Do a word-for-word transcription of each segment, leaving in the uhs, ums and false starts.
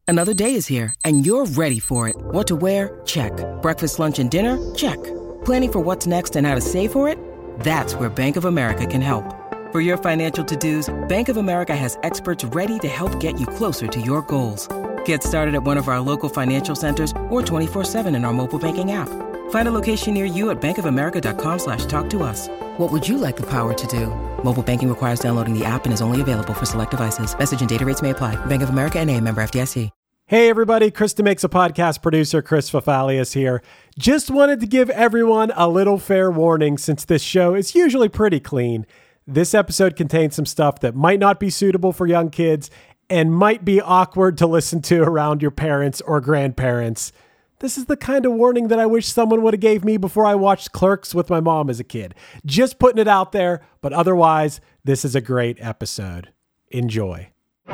Another day is here, and you're ready for it. What to wear? Check. Breakfast, lunch, and dinner? Check. Planning for what's next and how to save for it? That's where Bank of America can help. For your financial to-dos, Bank of America has experts ready to help get you closer to your goals. Get started at one of our local financial centers or twenty-four seven in our mobile banking app. Find a location near you at bankofamerica.com slash talk to us. What would you like the power to do? Mobile banking requires downloading the app and is only available for select devices. Message and data rates may apply. Bank of America N A, member F D I C. Hey everybody, Krista Makes a Podcast producer Chris Fafalius here. Just wanted to give everyone a little fair warning since this show is usually pretty clean. This episode contains some stuff that might not be suitable for young kids and might be awkward to listen to around your parents or grandparents. This is the kind of warning that I wish someone would have gave me before I watched Clerks with my mom as a kid. Just putting it out there, but otherwise, this is a great episode. Enjoy.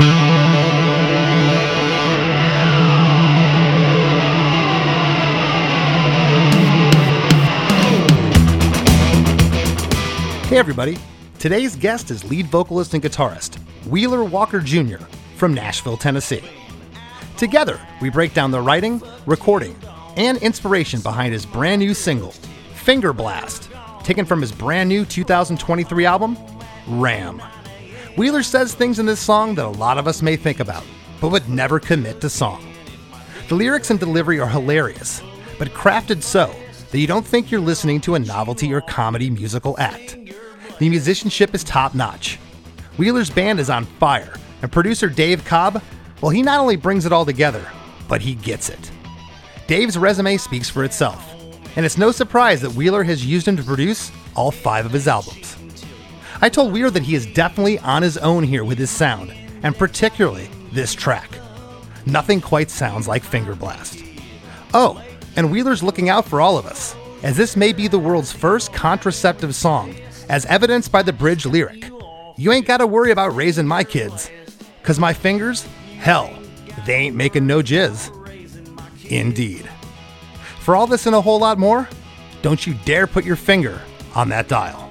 Hey everybody, today's guest is lead vocalist and guitarist Wheeler Walker Junior from Nashville, Tennessee. Together, we break down the writing, recording, and inspiration behind his brand new single, Finger Blast, taken from his brand new two thousand twenty-three album, Ram. Wheeler says things in this song that a lot of us may think about, but would never commit to song. The lyrics and delivery are hilarious, but crafted so that you don't think you're listening to a novelty or comedy musical act. The musicianship is top-notch. Wheeler's band is on fire, and producer Dave Cobb, well, he not only brings it all together, but he gets it. Dave's resume speaks for itself, and it's no surprise that Wheeler has used him to produce all five of his albums. I told Wheeler that he is definitely on his own here with his sound, and particularly this track. Nothing quite sounds like Finger Blast. Oh, and Wheeler's looking out for all of us, as this may be the world's first contraceptive song, as evidenced by the bridge lyric. You ain't gotta worry about raising my kids, cause my fingers, hell, they ain't making no jizz. Indeed. For all this and a whole lot more, don't you dare put your finger on that dial.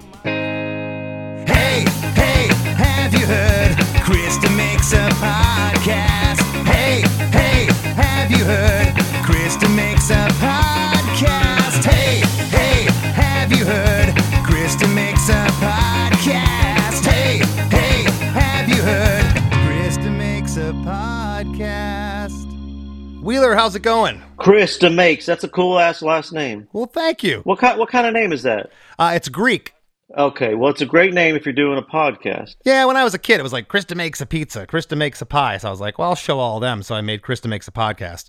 Hey, hey, have you heard? Krista Makes a Podcast. Hey, hey, have you heard? Krista Makes a Podcast. Hey, hey, have you heard? Krista Makes a Podcast. Hey, hey, have you heard? Krista Makes a Podcast. Wheeler, how's it going? Krista Makes. That's a cool ass last name. Well, thank you. What kind? What kind of name is that? Uh, it's Greek. Okay, well, it's a great name if you're doing a podcast. Yeah, when I was a kid, it was like Krista Makes a Pizza, Krista Makes a Pie. So I was like, well, I'll show all of them. So I made Krista Makes a Podcast.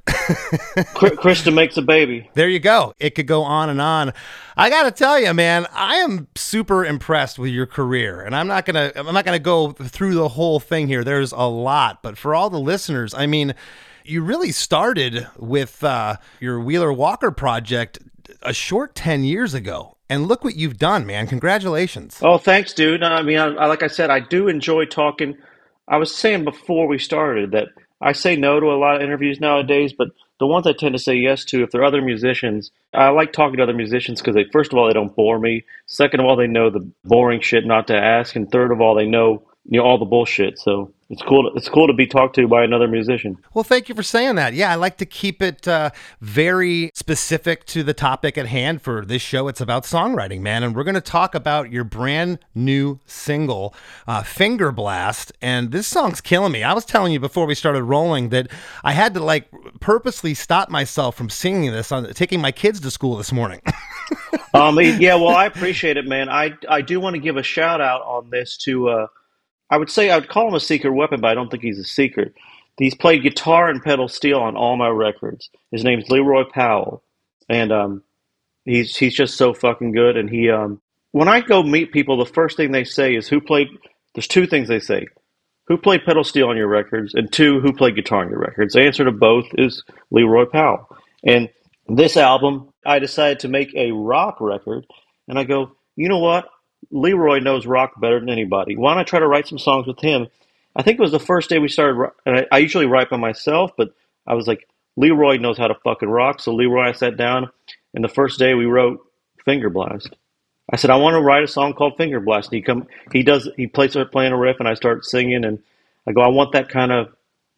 Krista Makes a Baby. There you go. It could go on and on. I got to tell you, man, I am super impressed with your career, and I'm not going to I'm not going to go through the whole thing here. There's a lot, but for all the listeners, I mean, you really started with uh, your Wheeler Walker project a short ten years ago. And look what you've done, man. Congratulations. Oh, thanks, dude. I mean, I, I, like I said, I do enjoy talking. I was saying before we started that I say no to a lot of interviews nowadays, but the ones I tend to say yes to, if they're other musicians, I like talking to other musicians because, they, first of all, they don't bore me. Second of all, they know the boring shit not to ask. And third of all, they know, you know all the bullshit. So it's cool. To, it's cool to be talked to by another musician. Well, thank you for saying that. Yeah, I like to keep it uh, very specific to the topic at hand for this show. It's about songwriting, man. And we're going to talk about your brand new single, uh, Finger Blast. And this song's killing me. I was telling you before we started rolling that I had to like purposely stop myself from singing this on taking my kids to school this morning. um, yeah, well, I appreciate it, man. I, I do want to give a shout out on this to, uh, I would say I would call him a secret weapon, but I don't think he's a secret. He's played guitar and pedal steel on all my records. His name's Leroy Powell, and um, he's he's just so fucking good. And he, um, when I go meet people, the first thing they say is, "Who played?" There's two things they say: "Who played pedal steel on your records?" and two, "Who played guitar on your records?" The answer to both is Leroy Powell. And this album, I decided to make a rock record, and I go, you know what? Leroy knows rock better than anybody. Why don't I try to write some songs with him? I think it was the first day we started, and I, I usually write by myself, but I was like, Leroy knows how to fucking rock. So Leroy, I sat down, and the first day we wrote Finger Blast. I said, I want to write a song called Finger Blast. And he come, he does, he plays, start playing a riff, and I start singing, and I go, I want that kind of,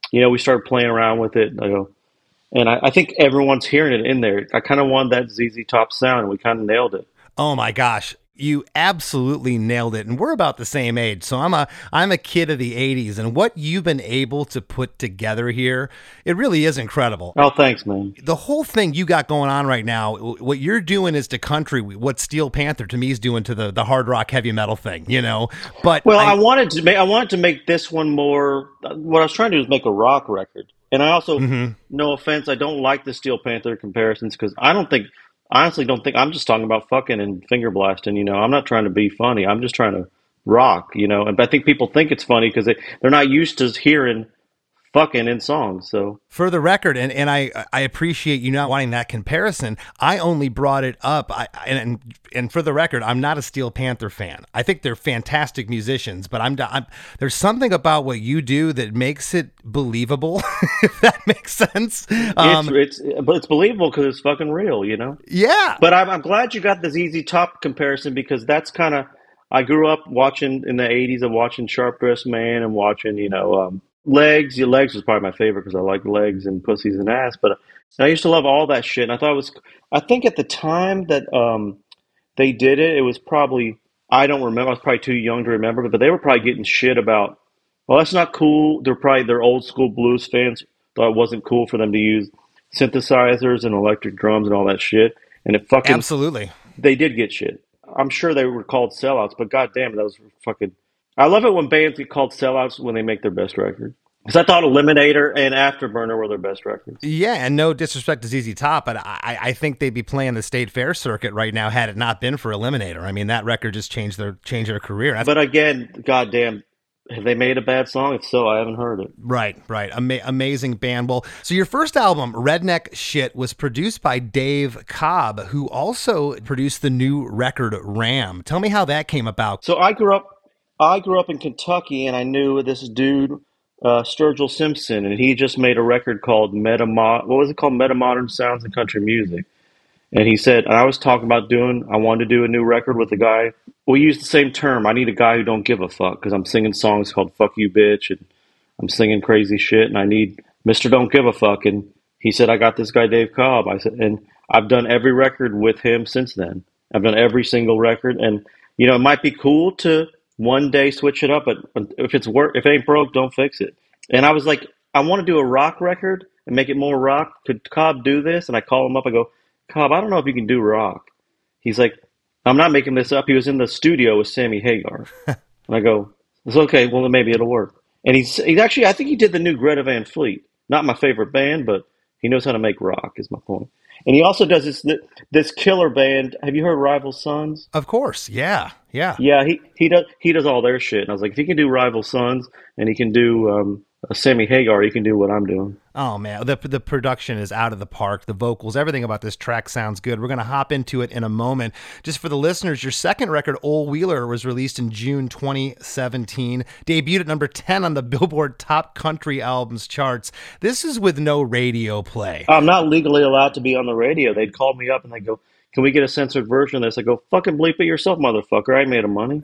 you know, we started playing around with it. And I go, and I, I think everyone's hearing it in there. I kind of wanted that Z Z Top sound, and we kind of nailed it. Oh my gosh. You absolutely nailed it. And we're about the same age. So I'm a I'm a kid of the eighties, and what you've been able to put together here, it really is incredible. Oh, thanks, man. The whole thing you got going on right now, what you're doing is to country what Steel Panther to me is doing to the, the hard rock heavy metal thing, you know. But well, I, I, I wanted to make I wanted to make this one more. What I was trying to do is make a rock record, and I also, mm-hmm. no offense, I don't like the Steel Panther comparisons because I don't think. I honestly don't think I'm just talking about fucking and finger blasting, you know. I'm not trying to be funny. I'm just trying to rock, you know. And I think people think it's funny because they, they're not used to hearing fucking in songs. So for the record, and, and I I appreciate you not wanting that comparison. I only brought it up. I and and for the record, I'm not a Steel Panther fan. I think they're fantastic musicians, but I'm, I'm there's something about what you do that makes it believable. If that makes sense. Um, it's, it's but it's believable because it's fucking real, you know. Yeah. But I'm I'm glad you got the Z Z Top comparison because that's kind of I grew up watching in the eighties and watching Sharp Dressed Man and watching you know. Um, Legs, your Legs was probably my favorite because I like legs and pussies and ass. But I used to love all that shit. And I thought it was, I think at the time that um, they did it, it was probably, I don't remember, I was probably too young to remember, but they were probably getting shit about, well, that's not cool. They're probably, their old school blues fans thought it wasn't cool for them to use synthesizers and electric drums and all that shit. And it fucking, absolutely, they did get shit. I'm sure they were called sellouts, but goddamn, that was fucking. I love it when bands get called sellouts when they make their best record. Because I thought Eliminator and Afterburner were their best records. Yeah, and no disrespect to Z Z Top, but I, I think they'd be playing the State Fair circuit right now had it not been for Eliminator. I mean, that record just changed their changed their career. That's- but again, goddamn, have they made a bad song? If so, I haven't heard it. Right, right. Ama- amazing band. Well, so your first album, Redneck Shit, was produced by Dave Cobb, who also produced the new record Ram. Tell me how that came about. So I grew up. I grew up in Kentucky, and I knew this dude, uh, Sturgill Simpson, and he just made a record called Meta. What was it called? Meta Modern Sounds in Country Music. And he said, and I was talking about doing. I wanted to do a new record with a guy. We use the same term. I need a guy who don't give a fuck because I'm singing songs called "Fuck You, Bitch," and I'm singing crazy shit, and I need Mister Don't Give a Fuck. And he said, I got this guy Dave Cobb. I said, and I've done every record with him since then. I've done every single record, and you know, it might be cool to one day switch it up, but if it's work, if it ain't broke, don't fix it. And I was like, I want to do a rock record and make it more rock. Could Cobb do this? And I call him up. I go, Cobb, I don't know if you can do rock. He's like, I'm not making this up. He was in the studio with Sammy Hagar. And I go, it's okay. Well, then maybe it'll work. And he's, he's actually, I think he did the new Greta Van Fleet. Not my favorite band, but he knows how to make rock is my point. And he also does this this killer band. Have you heard Rival Sons? Of course, yeah, yeah, yeah. He he does he does all their shit. And I was like, if he can do Rival Sons and he can do um, Sammy Hagar, he can do what I'm doing. Oh man, the the production is out of the park. The vocals, everything about this track sounds good. We're gonna hop into it in a moment. Just for the listeners, your second record, Ol' Wheeler, was released in June twenty seventeen. Debuted at number ten on the Billboard Top Country Albums charts. This is with no radio play. I'm not legally allowed to be on the radio. They'd call me up and they go, "Can we get a censored version of this?" I go, "Fucking bleep it yourself, motherfucker! I made a money."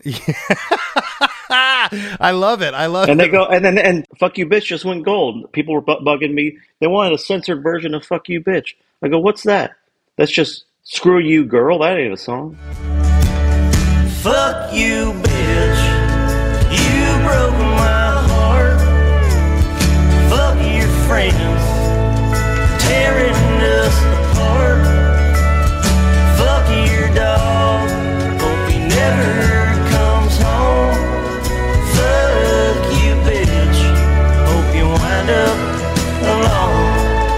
I love it. I love and it. And they go, and then, and Fuck You Bitch just went gold. People were bu- bugging me. They wanted a censored version of Fuck You Bitch. I go, what's that? That's just Screw You Girl. That ain't a song. Fuck you, bitch. You broke my heart. Fuck your friends. Tearing us apart. Fuck your dog. Hope he never comes home. Fuck you, bitch. Hope you wind up alone.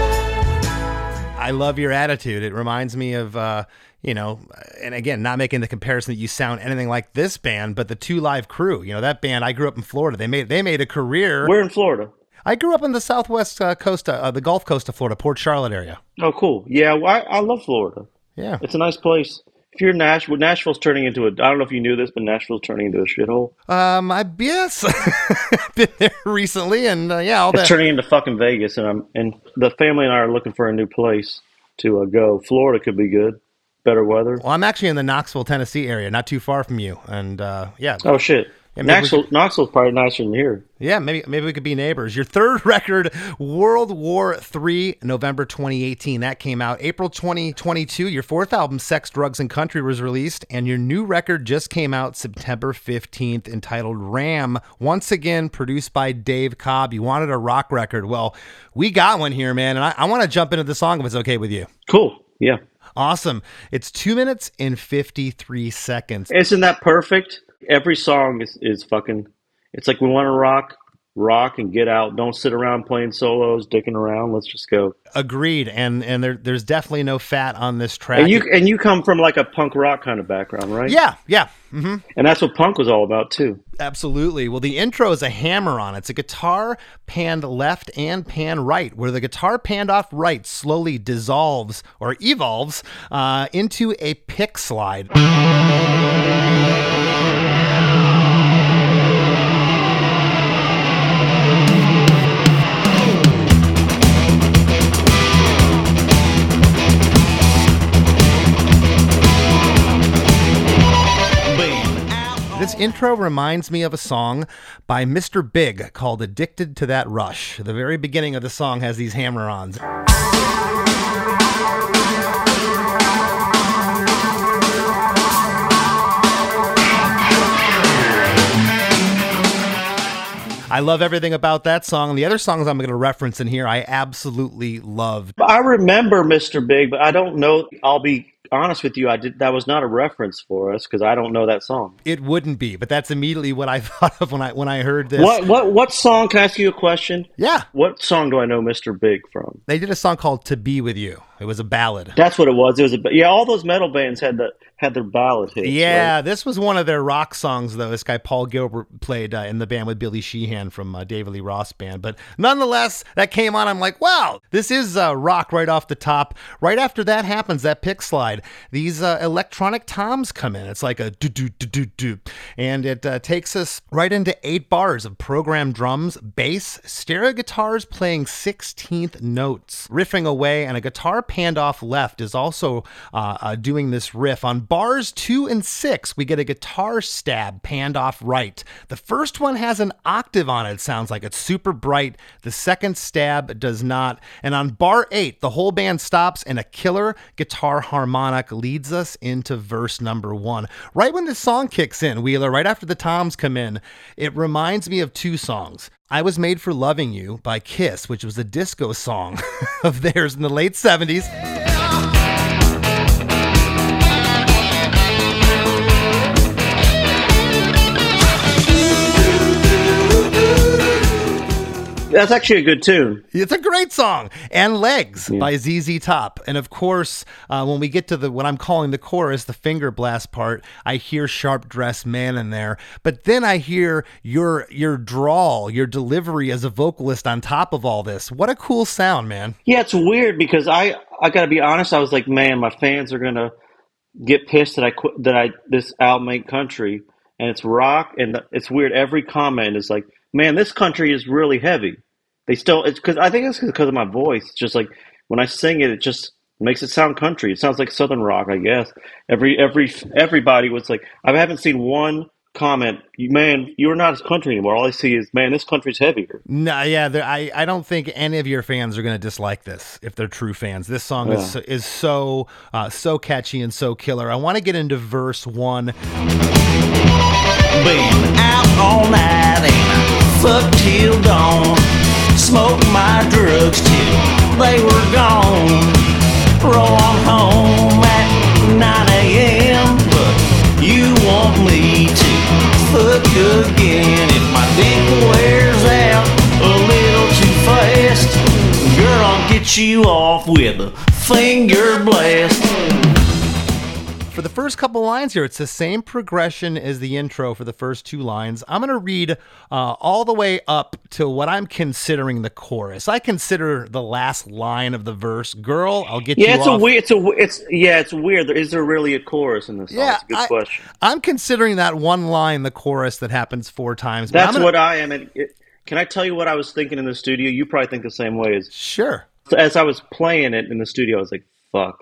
I love your attitude. It reminds me of, uh, you know, and again, not making the comparison that you sound anything like this band, but the Two Live Crew. You know, that band, I grew up in Florida. They made they made a career. We're in Florida. I grew up in the southwest uh, coast, uh, the Gulf Coast of Florida, Port Charlotte area. Oh, cool. Yeah, well, I, I love Florida. Yeah. It's a nice place. If you're in Nashville, Nashville's turning into a, I don't know if you knew this, but Nashville's turning into a shithole. Um, I guess. I've been there recently, and uh, yeah, all that. It's turning into fucking Vegas, and I'm and the family and I are looking for a new place to uh, go. Florida could be good. Better weather. Well, I'm actually in the Knoxville, Tennessee area, not too far from you, and uh, yeah. Oh, shit. Yeah, maybe we Knoxville, could- Knoxville's probably nicer than here. Yeah, maybe maybe we could be neighbors. Your third record, World War Three, November twenty eighteen. That came out April twenty twenty-two. Your fourth album, Sex, Drugs, and Country, was released, and your new record just came out September fifteenth, entitled Ram. Once again, produced by Dave Cobb. You wanted a rock record. Well, we got one here, man, and I, I want to jump into the song if it's okay with you. Cool. Yeah. Awesome. It's two minutes and fifty-three seconds. Isn't that perfect? Every song is, is fucking, it's like we want to rock, rock and get out. Don't sit around playing solos, dicking around. Let's just go. Agreed. And and there there's definitely no fat on this track. And you and you come from like a punk rock kind of background, right? Yeah, yeah. Mm-hmm. And that's what punk was all about too. Absolutely. Well, the intro is a hammer-on. It's a guitar panned left and pan right, where the guitar panned off right slowly dissolves or evolves uh, into a pick slide. This intro reminds me of a song by Mister Big called Addicted to That Rush. The very beginning of the song has these hammer-ons. I love everything about that song. The other songs I'm going to reference in here, I absolutely loved. I remember Mister Big, but I don't know. I'll be honest with you. I did. That was not a reference for us because I don't know that song. It wouldn't be, but that's immediately what I thought of when I when I heard this. What what what song? Can I ask you a question? Yeah. What song do I know Mister Big from? They did a song called "To Be With You." It was a ballad. That's what it was. It was a yeah. All those metal bands had the had their ballad hits. Yeah, right? this was one of their rock songs, though. This guy Paul Gilbert played uh, in the band with Billy Sheehan from uh, David Lee Roth Band. But nonetheless, that came on. I'm like, wow, this is uh, rock right off the top. Right after that happens, that pick slide, these uh, electronic toms come in. It's like a do do do do do, and it uh, takes us right into eight bars of programmed drums, bass, stereo guitars playing sixteenth notes, riffing away, and a guitar panned off left is also uh, uh, doing this riff. On bars two and six, we get a guitar stab panned off right. The first one has an octave on it. It sounds like it's super bright. The second stab does not. And on bar eight, the whole band stops and a killer guitar harmonic leads us into verse number one. Right when this song kicks in, Wheeler, right after the toms come in, it reminds me of two songs. I Was Made for Loving You by Kiss, which was a disco song of theirs in the late seventies. That's actually a good tune. It's a great song. And Legs Yeah. by Z Z Top. And of course, uh, when we get to the what I'm calling the chorus, the finger blast part, I hear Sharp Dressed Man in there. But then I hear your your drawl, your delivery as a vocalist on top of all this. What a cool sound, man. Yeah, it's weird because I I gotta be honest. I was like, man, my fans are gonna get pissed that I quit that I this album ain't country and it's rock, and it's weird. Every comment is like, man, this country is really heavy. They still, it's because I think it's because of my voice. It's just like when I sing it, it just makes it sound country. It sounds like Southern rock, I guess. Every every everybody was like, I haven't seen one comment, man, you're not as country anymore. All I see is, man, this country's heavier. No, yeah, there- I, I don't think any of your fans are going to dislike this if they're true fans. This song is Yeah. is so uh, so catchy and so killer. I want to get into verse one. Been out all night and fuck till dawn. Smoked my drugs till they were gone. Roll on home at nine a.m. But you want me to fuck again. If my dick wears out a little too fast, girl, I'll get you off with a finger blast. For the first couple lines here, it's the same progression as the intro for the first two lines. I'm going to read uh, all the way up to what I'm considering the chorus. I consider the last line of the verse, "Girl, I'll get Yeah, you it's off." a weird. It's a. It's yeah, it's weird. Is there really a chorus in this song? Yeah, It's a good I, question. I'm considering that one line the chorus that happens four times. but I'm That's gonna- what I am. And it, can I tell you what I was thinking in the studio? You probably think the same way. As Sure. as I was playing it in the studio, I was like, "Fuck,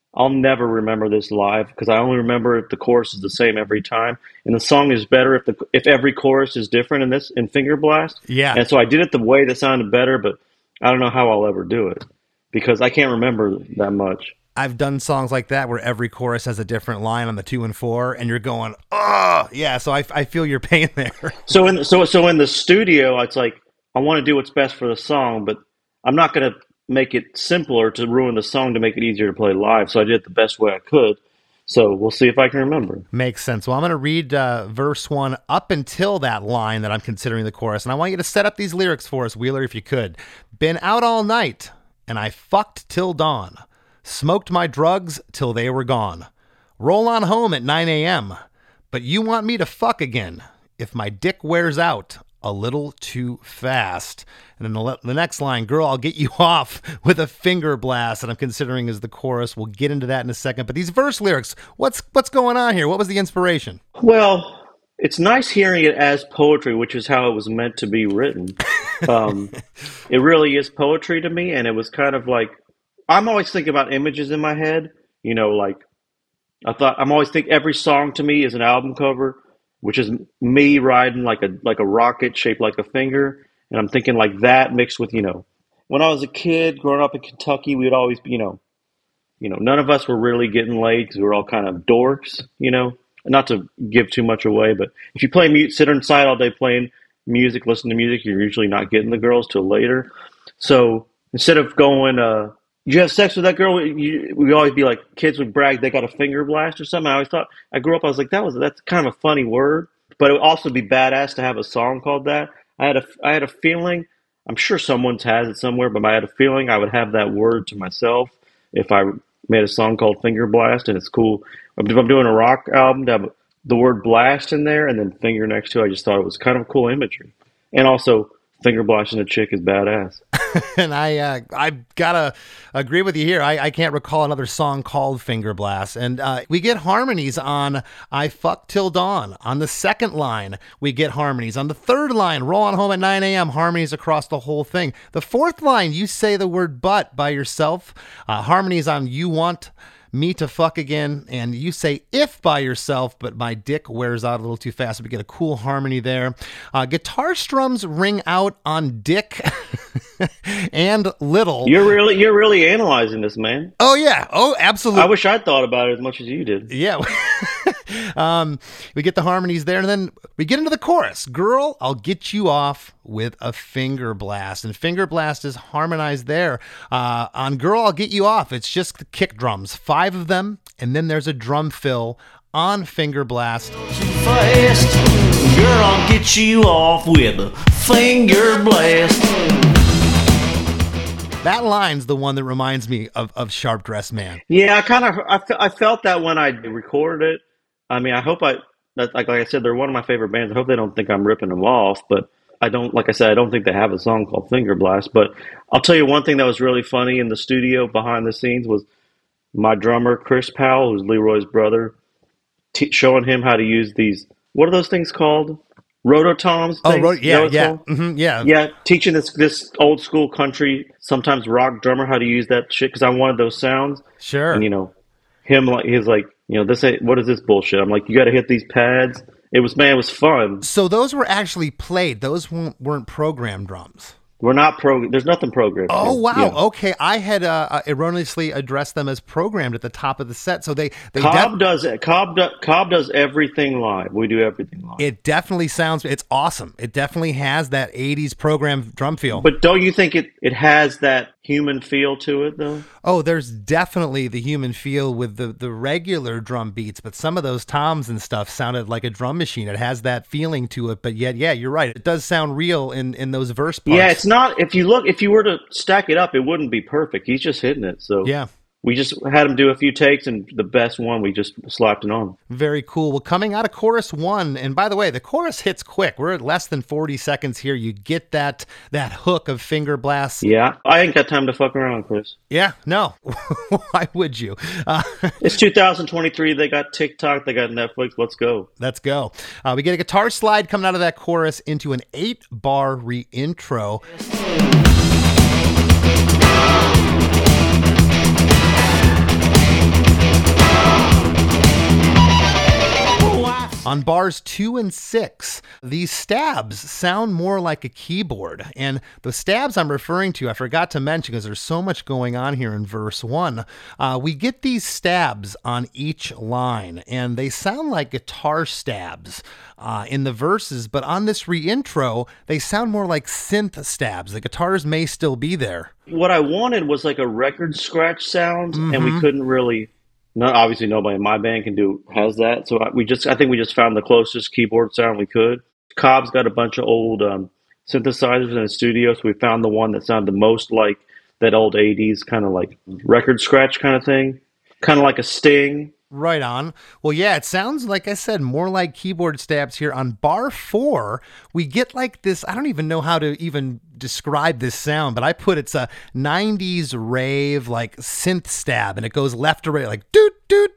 I'll never remember this live because I only remember if the chorus is the same every time, and the song is better if the if every chorus is different in this in Finger Blast. Yeah. And so I did it the way that sounded better, but I don't know how I'll ever do it because I can't remember that much. I've done songs like that where every chorus has a different line on the two and four, and you're going, oh, yeah. So I, I feel your pain there. So in so so in the studio, it's like I want to do what's best for the song, but I'm not going to make it simpler to ruin the song to make it easier to play live. So I did it the best way I could. So we'll see if I can remember. Makes sense. Well, I'm going to read uh, verse one up until that line that I'm considering the chorus, and I want you to set up these lyrics for us, Wheeler, if you could. Been out all night, and I fucked till dawn. Smoked my drugs till they were gone. Roll on home at nine a.m., but you want me to fuck again if my dick wears out a little too fast. And then the, the next line, girl, I'll get you off with a finger blast, that I'm considering as the chorus. We'll get into that in a second. But these verse lyrics, what's what's going on here? What was the inspiration? Well, it's nice hearing it as poetry, which is how it was meant to be written. Um, it really is poetry to me, and it was kind of like, I'm always thinking about images in my head, you know, like I thought I'm always thinking every song to me is an album cover, which is me riding like a like a rocket shaped like a finger. And I'm thinking like that mixed with, you know, when I was a kid growing up in Kentucky, we would always be, you know, you know, none of us were really getting laid because we were all kind of dorks, you know, not to give too much away. But if you play mute, sit inside all day playing music, listen to music, you're usually not getting the girls till later. So instead of going, uh, did you have sex with that girl? You, we always be like, kids would brag they got a finger blast or something. I always thought, I grew up, I was like, that was that's kind of a funny word, but it would also be badass to have a song called that. I had a, I had a feeling, I'm sure someone's has it somewhere, but I had a feeling I would have that word to myself if I made a song called Finger Blast, and it's cool. If I'm doing a rock album, to have the word blast in there and then finger next to it, I just thought it was kind of cool imagery. And also, finger blasting a chick is badass. And I uh, I gotta agree with you here. I, I can't recall another song called Finger Blast. And uh, we get harmonies on I Fuck Till Dawn. On the second line, we get harmonies. On the third line, Roll on Home at nine a.m., harmonies across the whole thing. The fourth line, you say the word but by yourself. Uh, harmonies on You Want Me to Fuck Again, and you say if by yourself, but my dick wears out a little too fast. We get a cool harmony there. Uh, guitar strums ring out on dick and little. You're really you're really analyzing this, man. Oh yeah. Oh, absolutely. I wish I'd thought about it as much as you did. Yeah. um, we get the harmonies there, and then we get into the chorus. Girl, I'll get you off with a finger blast. And finger blast is harmonized there. Uh, on Girl, I'll get you off, it's just the kick drums, five of them, and then there's a drum fill on Finger Blast. Fast, girl, I'll get you off with a finger blast. That line's the one that reminds me of, of Sharp Dressed Man. Yeah, I kind of I, fe- I felt that when I recorded it. I mean, I hope I that, like like I said, they're one of my favorite bands. I hope they don't think I'm ripping them off, but I don't. Like I said, I don't think they have a song called Finger Blast. But I'll tell you one thing that was really funny in the studio behind the scenes was my drummer Chris Powell, who's Leroy's brother, t- showing him how to use these. What are those things called? Rototoms. Oh, things? ro- yeah, You know yeah, mm-hmm, yeah, yeah. Teaching this this old school country, sometimes rock drummer how to use that shit because I wanted those sounds. Sure. And you know, him like he's like, you know, this ain't what is this bullshit? I'm like, you got to hit these pads. It was man, it was fun. So those were actually played. Those weren't, weren't programmed drums. We're not pro. There's nothing programmed. Oh here. wow! Yeah. Okay, I had uh, erroneously addressed them as programmed at the top of the set. So they they Cobb def- does it. Cobb do, Cobb does everything live. We do everything live. It definitely sounds. It's awesome. It definitely has that eighties programmed drum feel. But don't you think it it has that human feel to it though? Oh, there's definitely the human feel with the the regular drum beats, but some of those toms and stuff sounded like a drum machine. It has that feeling to it, but yet, yeah, you're right. It does sound real in in those verse parts. Yeah, it's not. If you look, if you were to stack it up, it wouldn't be perfect. He's just hitting it. So yeah. We just had him do a few takes, and the best one, we just slapped it on. Very cool. Well, coming out of chorus one, and by the way, the chorus hits quick. We're at less than forty seconds here. You get that that hook of Finger Blast. Yeah, I ain't got time to fuck around, Chris. Yeah, no. Why would you? Uh, it's two thousand twenty-three. They got TikTok. They got Netflix. Let's go. Let's go. Uh, we get a guitar slide coming out of that chorus into an eight-bar re-intro. On bars two and six, these stabs sound more like a keyboard. And the stabs I'm referring to, I forgot to mention because there's so much going on here in verse one. Uh, we get these stabs on each line, and they sound like guitar stabs uh, in the verses. But on this reintro, they sound more like synth stabs. The guitars may still be there. What I wanted was like a record scratch sound, Mm-hmm. and we couldn't really. Not obviously nobody in my band can do has that. So I, we just I think we just found the closest keyboard sound we could. Cobb's got a bunch of old um, synthesizers in the studio, so we found the one that sounded the most like that old eighties kind of like record scratch kind of thing, kind of like a Sting. Right on. Well, yeah, it sounds, like I said, more like keyboard stabs here. On bar four, we get like this, I don't even know how to even describe this sound, but I put it's a nineties rave, like synth stab, and it goes left to right, like doot, doot.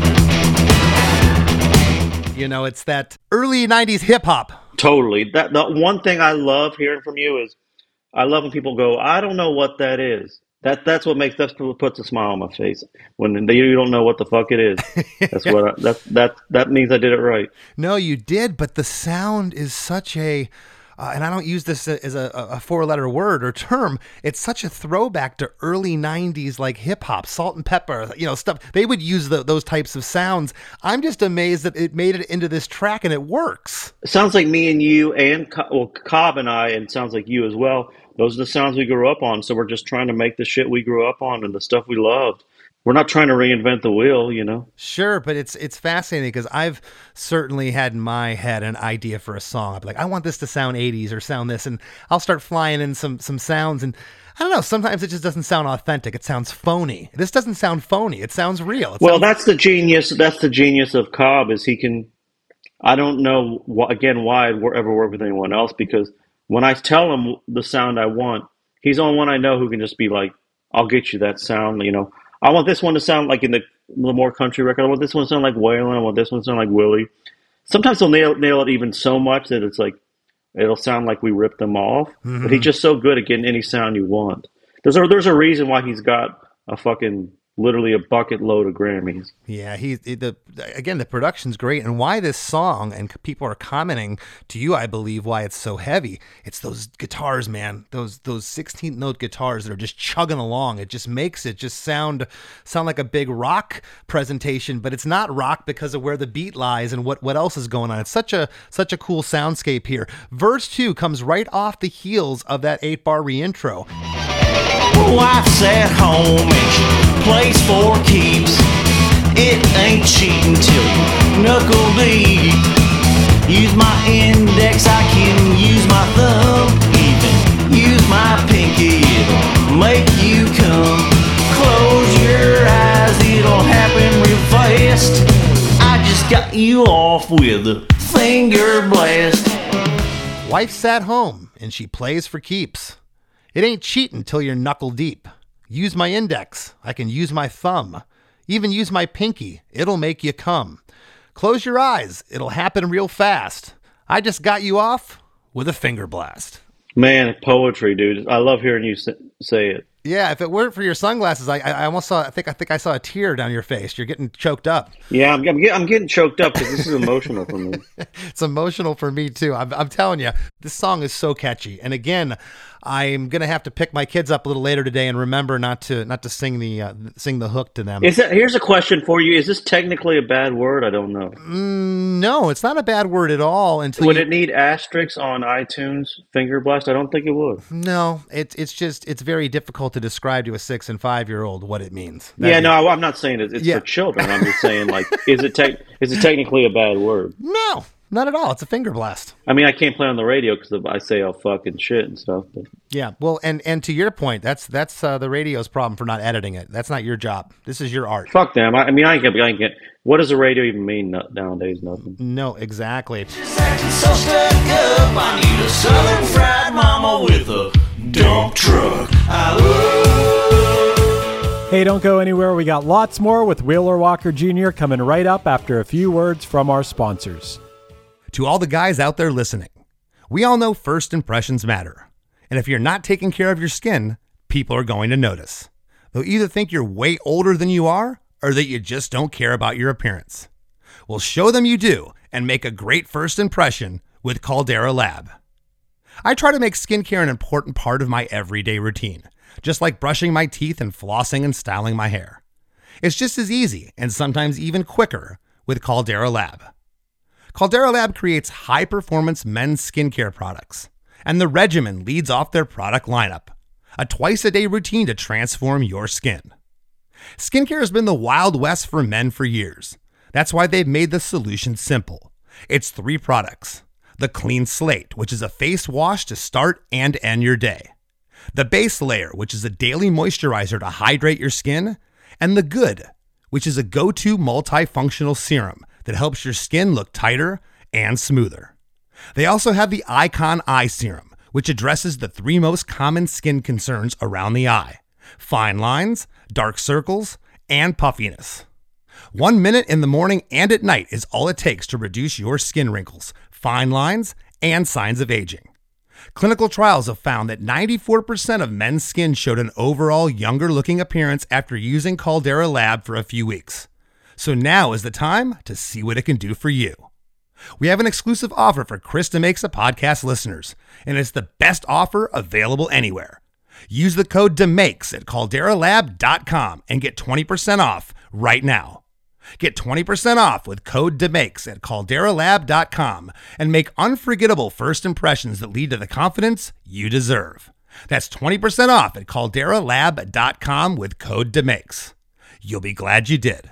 You know, it's that early nineties hip hop. Totally. That the one thing I love hearing from you is I love when people go, I don't know what that is. That that's what makes that puts a smile on my face when they, you don't know what the fuck it is. That's what I, that that that means I did it right. No, you did, but the sound is such a, uh, and I don't use this as a, a four-letter word or term. It's such a throwback to early nineties like hip hop, Salt and Pepper, you know, stuff. They would use the, those types of sounds. I'm just amazed that it made it into this track and it works. It sounds like me and you and well Cobb and I, and it sounds like you as well. Those are the sounds we grew up on, so we're just trying to make the shit we grew up on and the stuff we loved. We're not trying to reinvent the wheel, you know? Sure, but it's it's fascinating because I've certainly had in my head an idea for a song. I'm like, I want this to sound eighties or sound this, and I'll start flying in some some sounds, and I don't know, sometimes it just doesn't sound authentic. It sounds phony. This doesn't sound phony. It sounds real. It well, sounds- that's the genius. That's the genius of Cobb is he can, I don't know, wh- again, why I'd ever work with anyone else, because when I tell him the sound I want, he's the only one I know who can just be like, I'll get you that sound. You know, I want this one to sound like in the, the more country record. I want this one to sound like Waylon. I want this one to sound like Willie. Sometimes he'll nail, nail it even so much that it's like, it'll sound like we ripped them off. Mm-hmm. But he's just so good at getting any sound you want. There's a, there's a reason why he's got a fucking literally a bucket load of Grammys. Yeah, he the again the production's great, and why this song, and people are commenting to you, I believe, why it's so heavy. It's those guitars, man. Those those sixteenth note guitars that are just chugging along. It just makes it just sound sound like a big rock presentation, but it's not rock because of where the beat lies and what what else is going on. It's such a such a cool soundscape here. Verse two comes right off the heels of that eight bar reintro. Wife's at home and she plays for keeps. It ain't cheating till you knuckle deep. Use my index, I can use my thumb. Even use my pinky, it'll make you come. Close your eyes, it'll happen real fast. I just got you off with a finger blast. Wife's at home and she plays for keeps. It ain't cheating till you're knuckle deep. Use my index. I can use my thumb. Even use my pinky. It'll make you come. Close your eyes. It'll happen real fast. I just got you off with a finger blast. Man, poetry, dude. I love hearing you say it. Yeah, if it weren't for your sunglasses, I, I almost saw. I think I think I saw a tear down your face. You're getting choked up. Yeah, I'm, I'm, get, I'm getting choked up because this is emotional for me. It's emotional for me too. I'm, I'm telling you, this song is so catchy. And again, I'm gonna have to pick my kids up a little later today and remember not to not to sing the uh, sing the hook to them. Is that, here's a question for you: is this technically a bad word? I don't know. Mm, no, it's not a bad word at all. Until would you... it need asterisks on iTunes? Finger blast? I don't think it would. No, it's it's just it's very difficult to describe to a six and five year old what it means. That yeah, means... no, I'm not saying it, it's yeah. for children. I'm just saying, like, is it te- is it technically a bad word? No, not at all. It's a finger blast. I mean, I can't play on the radio because I say oh fucking shit and stuff. But. Yeah, well, and, and to your point, that's that's uh, the radio's problem for not editing it. That's not your job. This is your art. Fuck them. I, I mean, I can I get. What does a radio even mean nowadays? Nothing. No, exactly. Just acting so stuck up. I need a southern fried mama with a dump truck. Hey, don't go anywhere. We got lots more with Wheeler Walker Junior coming right up after a few words from our sponsors. To all the guys out there listening, we all know first impressions matter. And if you're not taking care of your skin, people are going to notice. They'll either think you're way older than you are, or that you just don't care about your appearance. Well, show them you do and make a great first impression with Caldera Lab. I try to make skincare an important part of my everyday routine, just like brushing my teeth and flossing and styling my hair. It's just as easy and sometimes even quicker with Caldera Lab. Caldera Lab creates high-performance men's skincare products, and the regimen leads off their product lineup, a twice-a-day routine to transform your skin. Skincare has been the Wild West for men for years. That's why they've made the solution simple. It's three products. The Clean Slate, which is a face wash to start and end your day. The Base Layer, which is a daily moisturizer to hydrate your skin. And the Good, which is a go-to multifunctional serum that helps your skin look tighter and smoother. They also have the Icon Eye Serum, which addresses the three most common skin concerns around the eye: fine lines, dark circles, and puffiness. One minute in the morning and at night is all it takes to reduce your skin wrinkles, fine lines, and signs of aging. Clinical trials have found that ninety-four percent of men's skin showed an overall younger-looking appearance after using Caldera Lab for a few weeks. So now is the time to see what it can do for you. We have an exclusive offer for Krista Makes a Podcast listeners, and it's the best offer available anywhere. Use the code DEMAKES at caldera lab dot com and get twenty percent off right now. Get twenty percent off with code DEMAKES at caldera lab dot com and make unforgettable first impressions that lead to the confidence you deserve. That's twenty percent off at caldera lab dot com with code DEMAKES. You'll be glad you did.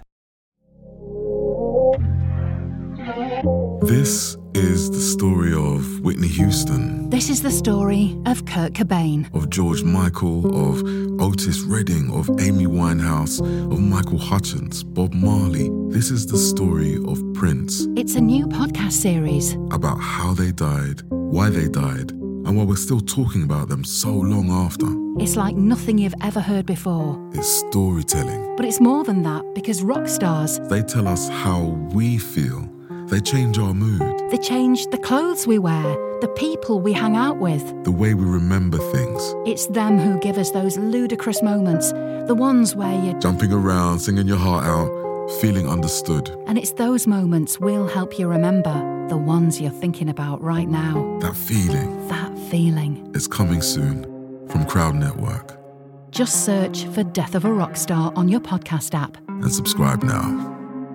This is the story of Whitney Houston. This is the story of Kurt Cobain. Of George Michael, of Otis Redding, of Amy Winehouse, of Michael Hutchence, Bob Marley. This is the story of Prince. It's a new podcast series about how they died, why they died, and why we're still talking about them so long after. It's like nothing you've ever heard before. It's storytelling. But it's more than that, because rock stars, they tell us how we feel. They change our mood. They change the clothes we wear, the people we hang out with, the way we remember things. It's them who give us those ludicrous moments, the ones where you're jumping around, singing your heart out, feeling understood. And it's those moments we'll help you remember, the ones you're thinking about right now. That feeling. That feeling. It's coming soon from Crowd Network. Just search for Death of a Rock Star on your podcast app. And subscribe now.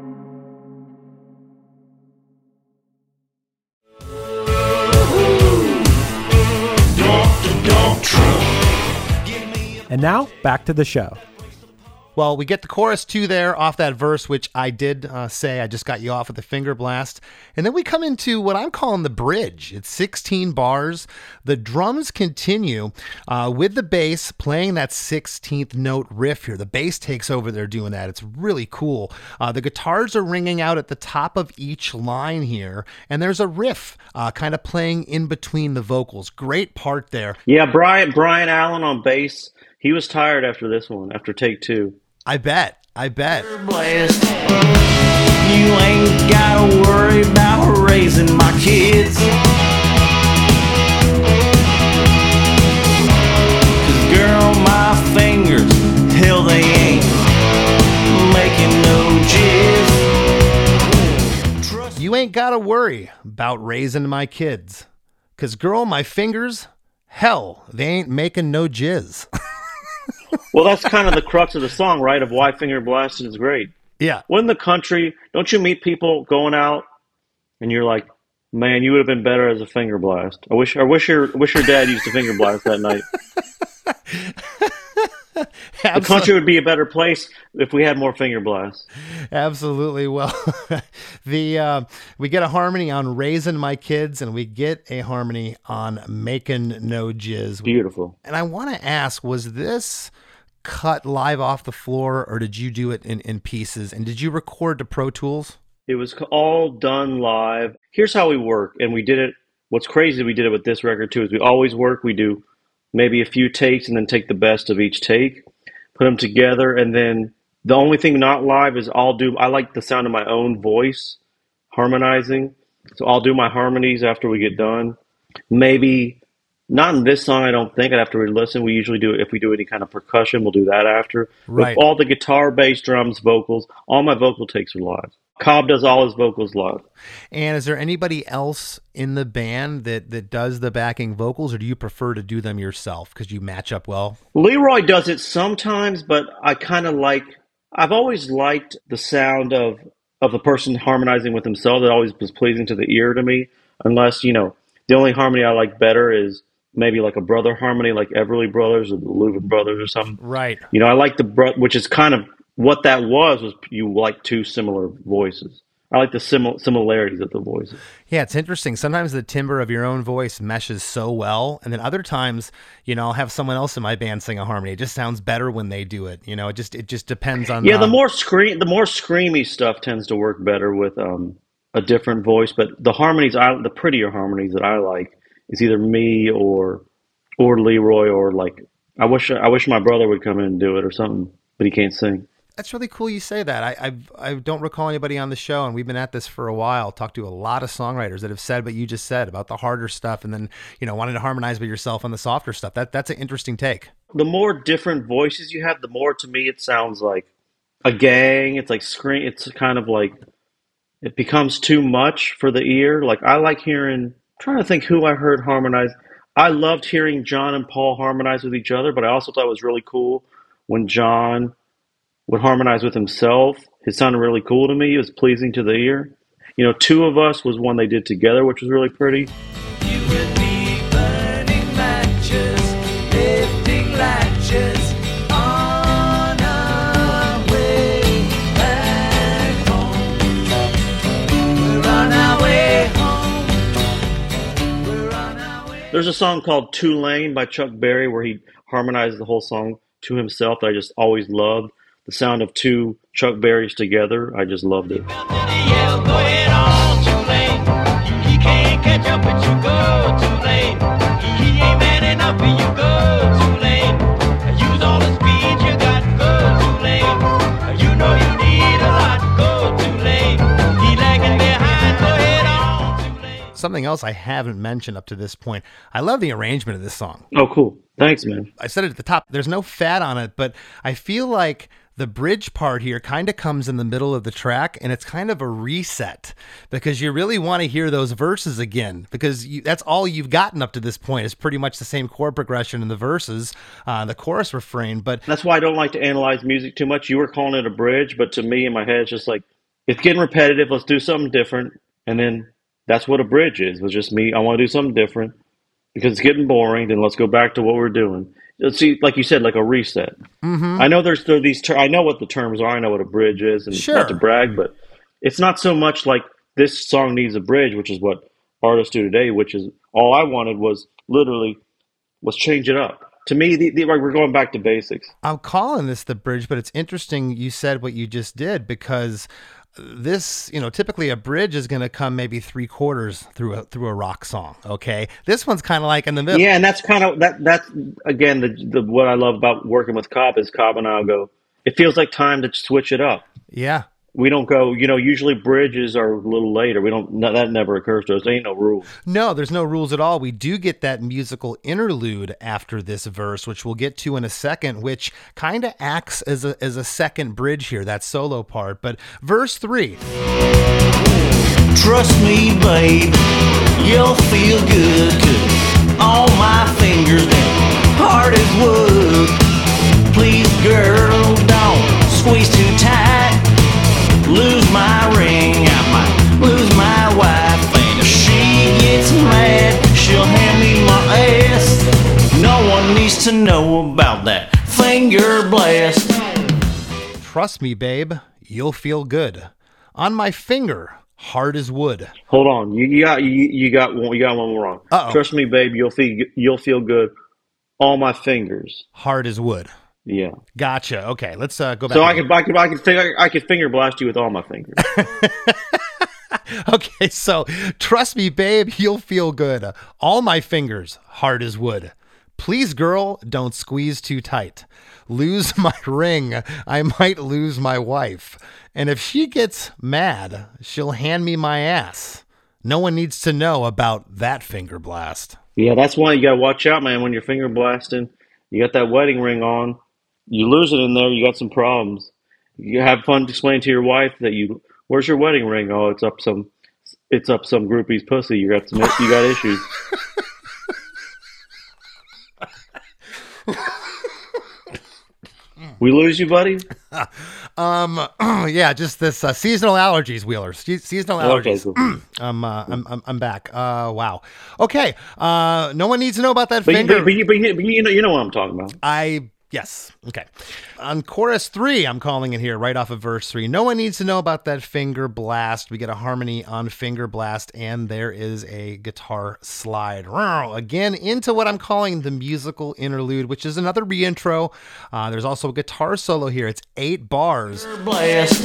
And now, back to the show. Well, we get the chorus two there off that verse, which I did uh, say I just got you off with a finger blast. And then we come into what I'm calling the bridge. It's sixteen bars. The drums continue uh, with the bass playing that sixteenth note riff here. The bass takes over there doing that. It's really cool. Uh, the guitars are ringing out at the top of each line here. And there's a riff uh, kind of playing in between the vocals. Great part there. Yeah, Brian, Brian Allen on bass. He was tired after this one, after take two. I bet. I bet. Blessed. You ain't gotta worry about raising my kids. Cause girl, my fingers, hell they ain't making no jizz. You ain't gotta worry about raising my kids. Cause girl, my fingers, hell, they ain't making no jizz. Well, that's kind of the crux of the song, right? Of why Finger Blasted is great. Yeah. When in the country, don't you meet people going out and you're like, man, you would have been better as a finger blast. I wish I wish your wish your dad used a finger blast that night. The country would be a better place if we had more finger blasts. Absolutely. Well, the uh, we get a harmony on Raising My Kids, and we get a harmony on Making No Jizz. Beautiful. And I want to ask, was this cut live off the floor, or did you do it in, in pieces? And did you record to Pro Tools? It was all done live. Here's how we work, and we did it. What's crazy, we did it with this record too, is we always work. We do maybe a few takes and then take the best of each take, put them together, and then the only thing not live is I'll do, I like the sound of my own voice harmonizing, so I'll do my harmonies after we get done. Maybe, not in this song, I don't think. I'd have to re-listen. We usually do it, if we do any kind of percussion, we'll do that after. Right. But all the guitar, bass, drums, vocals, all my vocal takes are live. Cobb does all his vocals live. And is there anybody else in the band that, that does the backing vocals, or do you prefer to do them yourself because you match up well? Leroy does it sometimes, but I kind of like, I've always liked the sound of, of the person harmonizing with himself. That always was pleasing to the ear to me, unless, you know, the only harmony I like better is maybe like a brother harmony, like Everly Brothers or the Louvin Brothers or something. Right. You know, I like the, bro- which is kind of what that was, was you like two similar voices. I like the simil- similarities of the voices. Yeah, it's interesting. Sometimes the timbre of your own voice meshes so well, and then other times, you know, I'll have someone else in my band sing a harmony. It just sounds better when they do it. You know, it just it just depends on. Yeah, the um, more scream, the more screamy stuff tends to work better with um, a different voice. But the harmonies, I, the prettier harmonies that I like, is either me or or Leroy or like I wish I wish my brother would come in and do it or something, but he can't sing. That's really cool you say that. I I've, I don't recall anybody on the show, and we've been at this for a while, talked to a lot of songwriters that have said what you just said about the harder stuff and then, you know, wanting to harmonize with yourself on the softer stuff. That That's an interesting take. The more different voices you have, the more to me it sounds like a gang. It's like scream. It's kind of like it becomes too much for the ear. Like I like hearing, I'm trying to think who I heard harmonize. I loved hearing John and Paul harmonize with each other, but I also thought it was really cool when John would harmonize with himself. It sounded really cool to me. It was pleasing to the ear. You know, Two of Us was one they did together, which was really pretty. You would be burning matches, lifting latches on our way back home. We're on our way home. We're on our way. There's a song called Tulane by Chuck Berry where he harmonized the whole song to himself that I just always loved. The sound of two Chuck Berrys together, I just loved it. Yeah, go ahead on, Tulane. He can't catch up with you, go Tulane. He ain't man enough for you, go Tulane. Use all the speed you got, go Tulane. You know you need a lot, go Tulane. He lagging behind, go ahead on, Tulane. Something else I haven't mentioned up to this point. I love the arrangement of this song. Oh, cool. Thanks, man. I said it at the top. There's no fat on it, but I feel like the bridge part here kind of comes in the middle of the track, and it's kind of a reset because you really want to hear those verses again, because you, that's all you've gotten up to this point is pretty much the same chord progression in the verses, uh, the chorus refrain. But that's why I don't like to analyze music too much. You were calling it a bridge, but to me in my head, it's just like, it's getting repetitive. Let's do something different. And then that's what a bridge is. It was just me. I want to do something different because it's getting boring. Then let's go back to what we're doing. Let's see, like you said, like a reset. Mm-hmm. I know there's there are these. Ter- I know what the terms are. I know what a bridge is, and Sure. not to brag, but it's not so much like this song needs a bridge, which is what artists do today. Which is all I wanted was literally let's change it up. To me, the, the, like we're going back to basics. I'm calling this the bridge, but it's interesting you said what you just did, because this, you know, typically a bridge is going to come maybe three quarters through a through a rock song. Okay, this one's kind of like in the middle. Yeah, and that's kind of that. That's again the, the what I love about working with Cobb is Cobb and I'll go. It feels like time to switch it up. Yeah. We don't go, you know, usually bridges are a little later. We don't, no, that never occurs to us. There ain't no rules. No, there's no rules at all. We do get that musical interlude after this verse, which we'll get to in a second, which kind of acts as a, as a second bridge here, that solo part. But verse three. Trust me, babe, you'll feel good, good. All my fingers down, hard as wood. Please, girl, don't squeeze too tight. Lose my ring, I might lose my wife. And if she gets mad, she'll hand me my ass. No one needs to know about that finger blast. Trust me, babe, you'll feel good. On my finger, hard as wood. Hold on, you, you got you, you got one you got one wrong. Uh-oh. Trust me, babe, you'll feel you'll feel good. All my fingers, hard as wood. Yeah. Gotcha. Okay, let's uh, go back. So I could, I could, I could, finger, I could finger blast you with all my fingers. Okay, so trust me, babe, you'll feel good. All my fingers, hard as wood. Please, girl, don't squeeze too tight. Lose my ring, I might lose my wife. And if she gets mad, she'll hand me my ass. No one needs to know about that finger blast. Yeah, that's why you got to watch out, man, when you're finger blasting. You got that wedding ring on. You lose it in there, you got some problems. You have fun explaining to your wife that you Where's your wedding ring? Oh, it's up some, it's up some groupie's pussy. You got some, you got issues. We lose you, buddy? um, yeah, just this uh, seasonal allergies, Wheeler. Se- seasonal allergies. Okay, cool. I'm, uh, I'm, I'm, I'm back. Uh, wow. Okay. Uh, no one needs to know about that but finger. You, but, you, but, you, but you know, you know what I'm talking about. I. Yes. Okay. On chorus three, I'm calling it here right off of verse three. No one needs to know about that finger blast. We get a harmony on finger blast, and there is a guitar slide. Again, into what I'm calling the musical interlude, which is another reintro. Uh, there's also a guitar solo here. It's eight bars. Blast.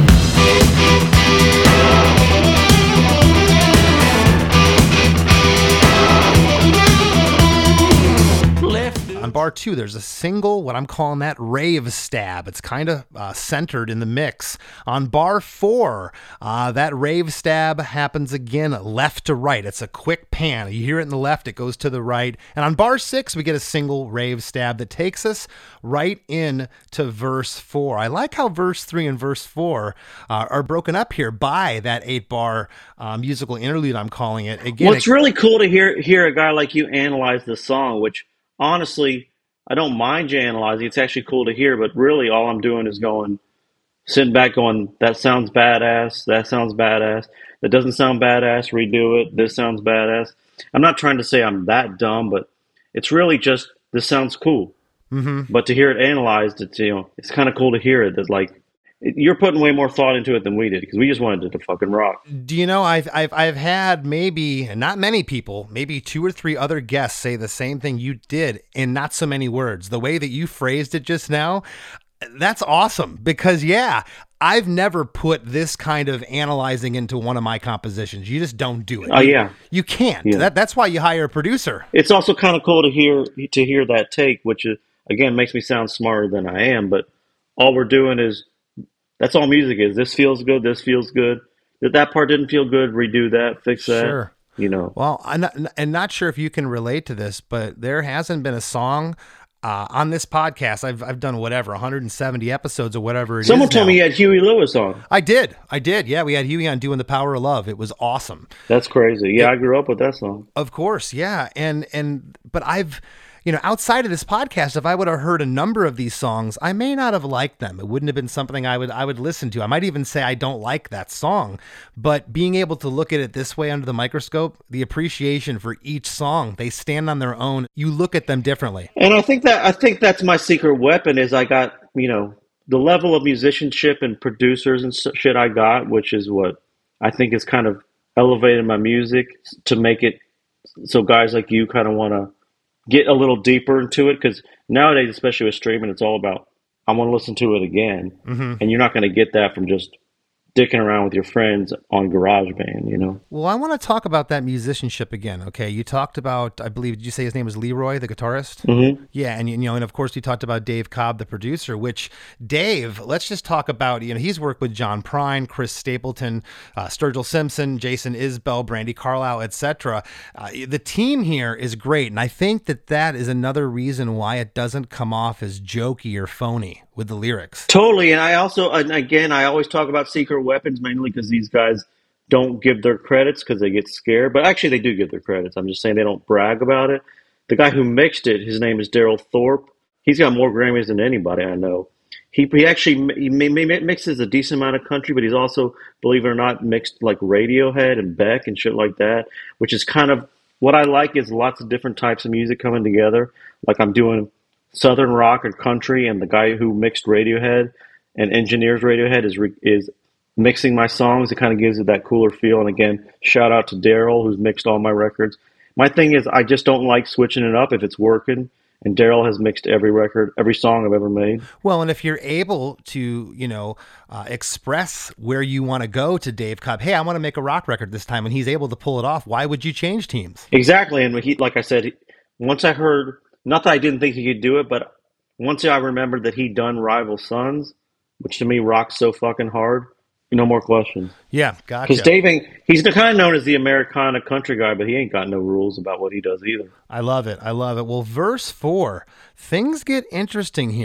On bar two, there's a single, what I'm calling that rave stab. It's kind of uh, centered in the mix. On bar four, uh, that rave stab happens again left to right. It's a quick pan. You hear it in the left, it goes to the right. And on bar six, we get a single rave stab that takes us right in to verse four. I like how verse three and verse four uh, are broken up here by that eight bar uh, musical interlude, I'm calling it. Again, well, it's it, really cool to hear hear a guy like you analyze the song, which honestly, I don't mind you analyzing. It's actually cool to hear, but really all I'm doing is going, sitting back going, that sounds badass, that sounds badass, that doesn't sound badass, redo it, this sounds badass. I'm not trying to say I'm that dumb, but it's really just, this sounds cool. Mm-hmm. But to hear it analyzed, it's, you know, it's kind of cool to hear it, that like, you're putting way more thought into it than we did because we just wanted it to fucking rock. Do you know, I've, I've, I've had maybe, not many people, maybe two or three other guests say the same thing you did in not so many words. The way that you phrased it just now, that's awesome because, yeah, I've never put this kind of analyzing into one of my compositions. You just don't do it. Oh, yeah. You can't. Yeah. That, that's why you hire a producer. It's also kind of cool to hear to hear that take, which, is, again, makes me sound smarter than I am, but all we're doing is, that's all music is. This feels good. This feels good. That that part didn't feel good. Redo that. Fix that. Sure. You know. Well, I'm not, and not sure if you can relate to this, but there hasn't been a song uh, on this podcast. I've I've done whatever one hundred seventy episodes or whatever it Someone is told now. me you had Huey Lewis on. I did. I did. Yeah, we had Huey on doing The Power of Love. It was awesome. That's crazy. Yeah, I grew up with that song. Of course. Yeah. And and but I've. You know, outside of this podcast, if I would have heard a number of these songs, I may not have liked them. It wouldn't have been something I would I would listen to. I might even say I don't like that song. But being able to look at it this way under the microscope, the appreciation for each song, they stand on their own. You look at them differently. And I think that I think that's my secret weapon is I got, you know, the level of musicianship and producers and shit I got, which is what I think is kind of elevated my music to make it so guys like you kind of want to get a little deeper into it, because nowadays, especially with streaming, it's all about, I want to listen to it again. Mm-hmm. And you're not going to get that from just dicking around with your friends on GarageBand, you know? Well, I want to talk about that musicianship again. Okay. You talked about, I believe, did you say his name was Leroy, the guitarist? Mm-hmm. Yeah. And, you know, and of course you talked about Dave Cobb, the producer, which Dave, let's just talk about, you know, he's worked with John Prine, Chris Stapleton, uh, Sturgill Simpson, Jason Isbell, Brandy Carlisle, et cetera. Uh, the team here is great. And I think that that is another reason why it doesn't come off as jokey or phony with the lyrics. Totally. And I also, and again, I always talk about Secret Weapons mainly because these guys don't give their credits because they get scared. But actually, they do give their credits. I'm just saying they don't brag about it. The guy who mixed it, his name is Daryl Thorpe. He's got more Grammys than anybody I know. He, he actually he mixes a decent amount of country, but he's also, believe it or not, mixed like Radiohead and Beck and shit like that, which is kind of what I like is lots of different types of music coming together. Like I'm doing Southern rock and country, and the guy who mixed Radiohead and engineers Radiohead is re, is mixing my songs. It kind of gives it that cooler feel. And again, shout out to Daryl, who's mixed all my records. My thing is, I just don't like switching it up if it's working. And Daryl has mixed every record, every song I've ever made. Well, and if you're able to, you know, uh, express where you want to go to Dave Cobb, hey, I want to make a rock record this time, and he's able to pull it off, why would you change teams? Exactly. And he, like I said, he, once I heard, not that I didn't think he could do it, but once I remembered that he'd done Rival Sons, which to me rocks so fucking hard, no more questions. Yeah, gotcha. Because Dave ain't, he's kind of known as the Americana country guy, but he ain't got no rules about what he does either. I love it. I love it. Well, verse four, things get interesting here.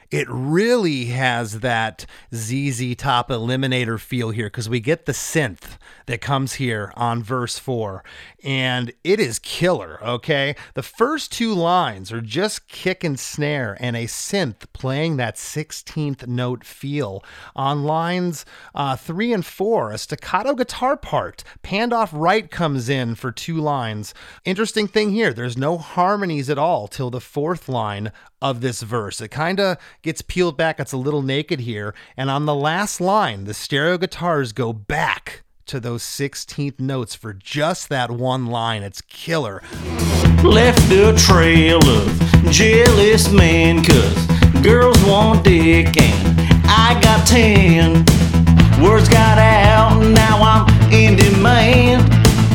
it really has that Z Z Top Eliminator feel here because we get the synth that comes here on verse four, and it is killer, okay? The first two lines are just kick and snare and a synth playing that sixteenth note feel. On lines uh, three and four, a staccato guitar part, panned off right comes in for two lines. Interesting thing here, there's no harmonies at all till the fourth line of this verse. It kind of gets peeled back. It's a little naked here. And on the last line, the stereo guitars go back to those sixteenth notes for just that one line. It's killer. Left a trail of jealous men, cause girls want dick and I got ten. Words got out, now I'm in demand.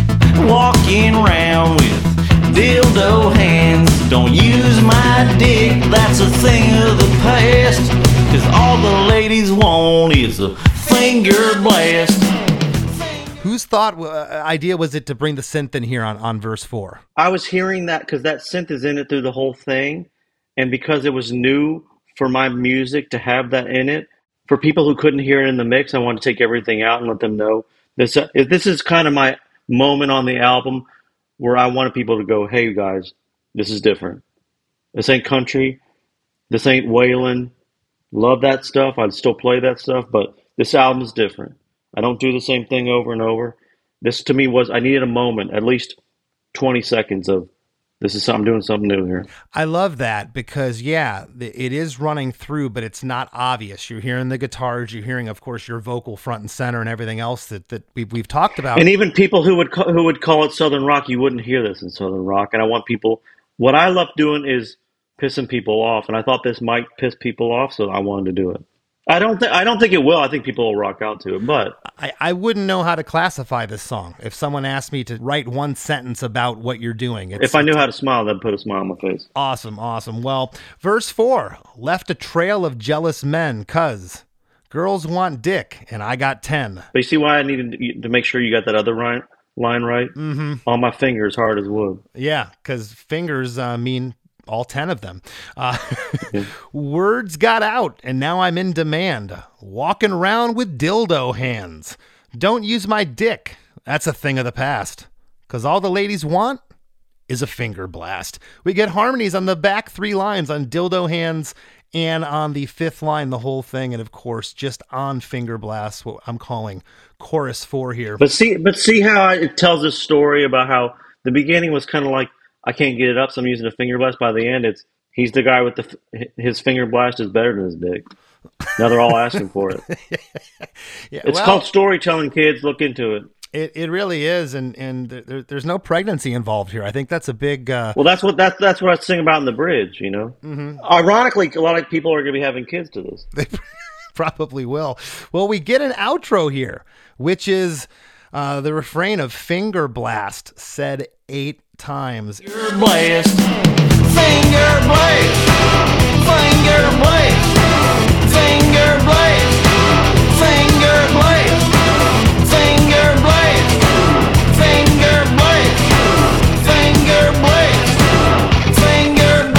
Walking around with dildo hands. Don't use my dick, that's a thing of the past. Cause all the ladies want is a finger blast. Whose thought, uh, idea was it to bring the synth in here on, on verse four? I was hearing that because that synth is in it through the whole thing. And because it was new for my music to have that in it, for people who couldn't hear it in the mix, I wanted to take everything out and let them know. This, uh, this is kind of my moment on the album where I wanted people to go, hey, guys, this is different. This ain't country. This ain't Waylon. Love that stuff. I'd still play that stuff, but this album is different. I don't do the same thing over and over. This to me was, I needed a moment, at least twenty seconds of, this is something, I'm doing something new here. I love that because, yeah, it is running through, but it's not obvious. You're hearing the guitars, you're hearing, of course, your vocal front and center and everything else that, that we've, we've talked about. And even people who would, call, who would call it Southern rock, you wouldn't hear this in Southern rock. And I want people, what I love doing is pissing people off. And I thought this might piss people off, so I wanted to do it. I don't think I don't think it will. I think people will rock out to it, but I, I wouldn't know how to classify this song if someone asked me to write one sentence about what you're doing. It's, if I knew how to smile, that'd put a smile on my face. Awesome, awesome. Well, verse four, left a trail of jealous men, cuz girls want dick and I got ten. But you see why I needed to make sure you got that other line, line right? Mm-hmm. On my fingers, hard as wood. Yeah, because fingers uh, mean all ten of them. Uh, words got out, and now I'm in demand. Walking around with dildo hands. Don't use my dick. That's a thing of the past. Because all the ladies want is a finger blast. We get harmonies on the back three lines on dildo hands and on the fifth line, the whole thing. And of course, just on finger blast, what I'm calling chorus four here. But see, but see how it tells a story about how the beginning was kind of like, I can't get it up, so I'm using a finger blast. By the end, it's he's the guy with the his finger blast is better than his dick. Now they're all asking for it. yeah, it's well, called storytelling, kids. Look into it. It it really is, and and there, there's no pregnancy involved here. I think that's a big. Uh... Well, that's what that's that's what I sing about in the bridge. You know, mm-hmm. Ironically, a lot of people are going to be having kids to this. They probably will. Well, we get an outro here, which is uh, the refrain of "Finger Blast" said eight times. Finger blast, finger blast, finger blast, finger blast, finger blast, finger blast, finger blast, finger blast, finger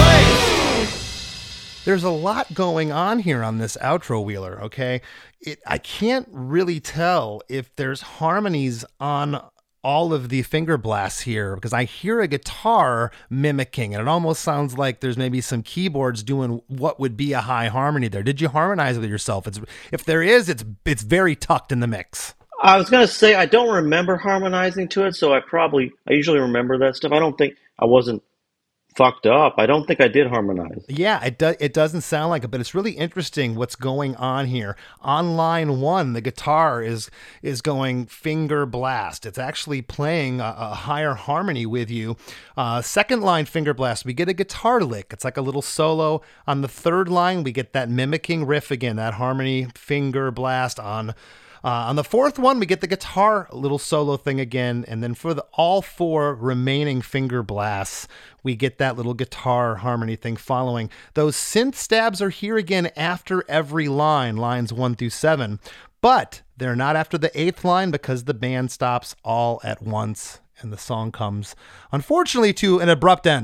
blast. There's a lot going on here on this outro, Wheeler, okay? It, I can't really tell if there's harmonies on all of the finger blasts here because I hear a guitar mimicking and it almost sounds like there's maybe some keyboards doing what would be a high harmony there. Did you harmonize with yourself? It's, if there is, it's it's very tucked in the mix. I was going to say, I don't remember harmonizing to it, so I probably, I usually remember that stuff. I don't think I wasn't fucked up. I don't think I did harmonize. Yeah, it does. It doesn't sound like it, but it's really interesting what's going on here. On line one, the guitar is is going finger blast. It's actually playing a, a higher harmony with you. Uh, second line, finger blast, we get a guitar lick. It's like a little solo. On the third line, we get that mimicking riff again, that harmony finger blast on. Uh, on the fourth one, we get the guitar little solo thing again. And then for the all four remaining finger blasts, we get that little guitar harmony thing following. Those synth stabs are here again after every line, lines one through seven. But they're not after the eighth line because the band stops all at once and the song comes, unfortunately, to an abrupt end.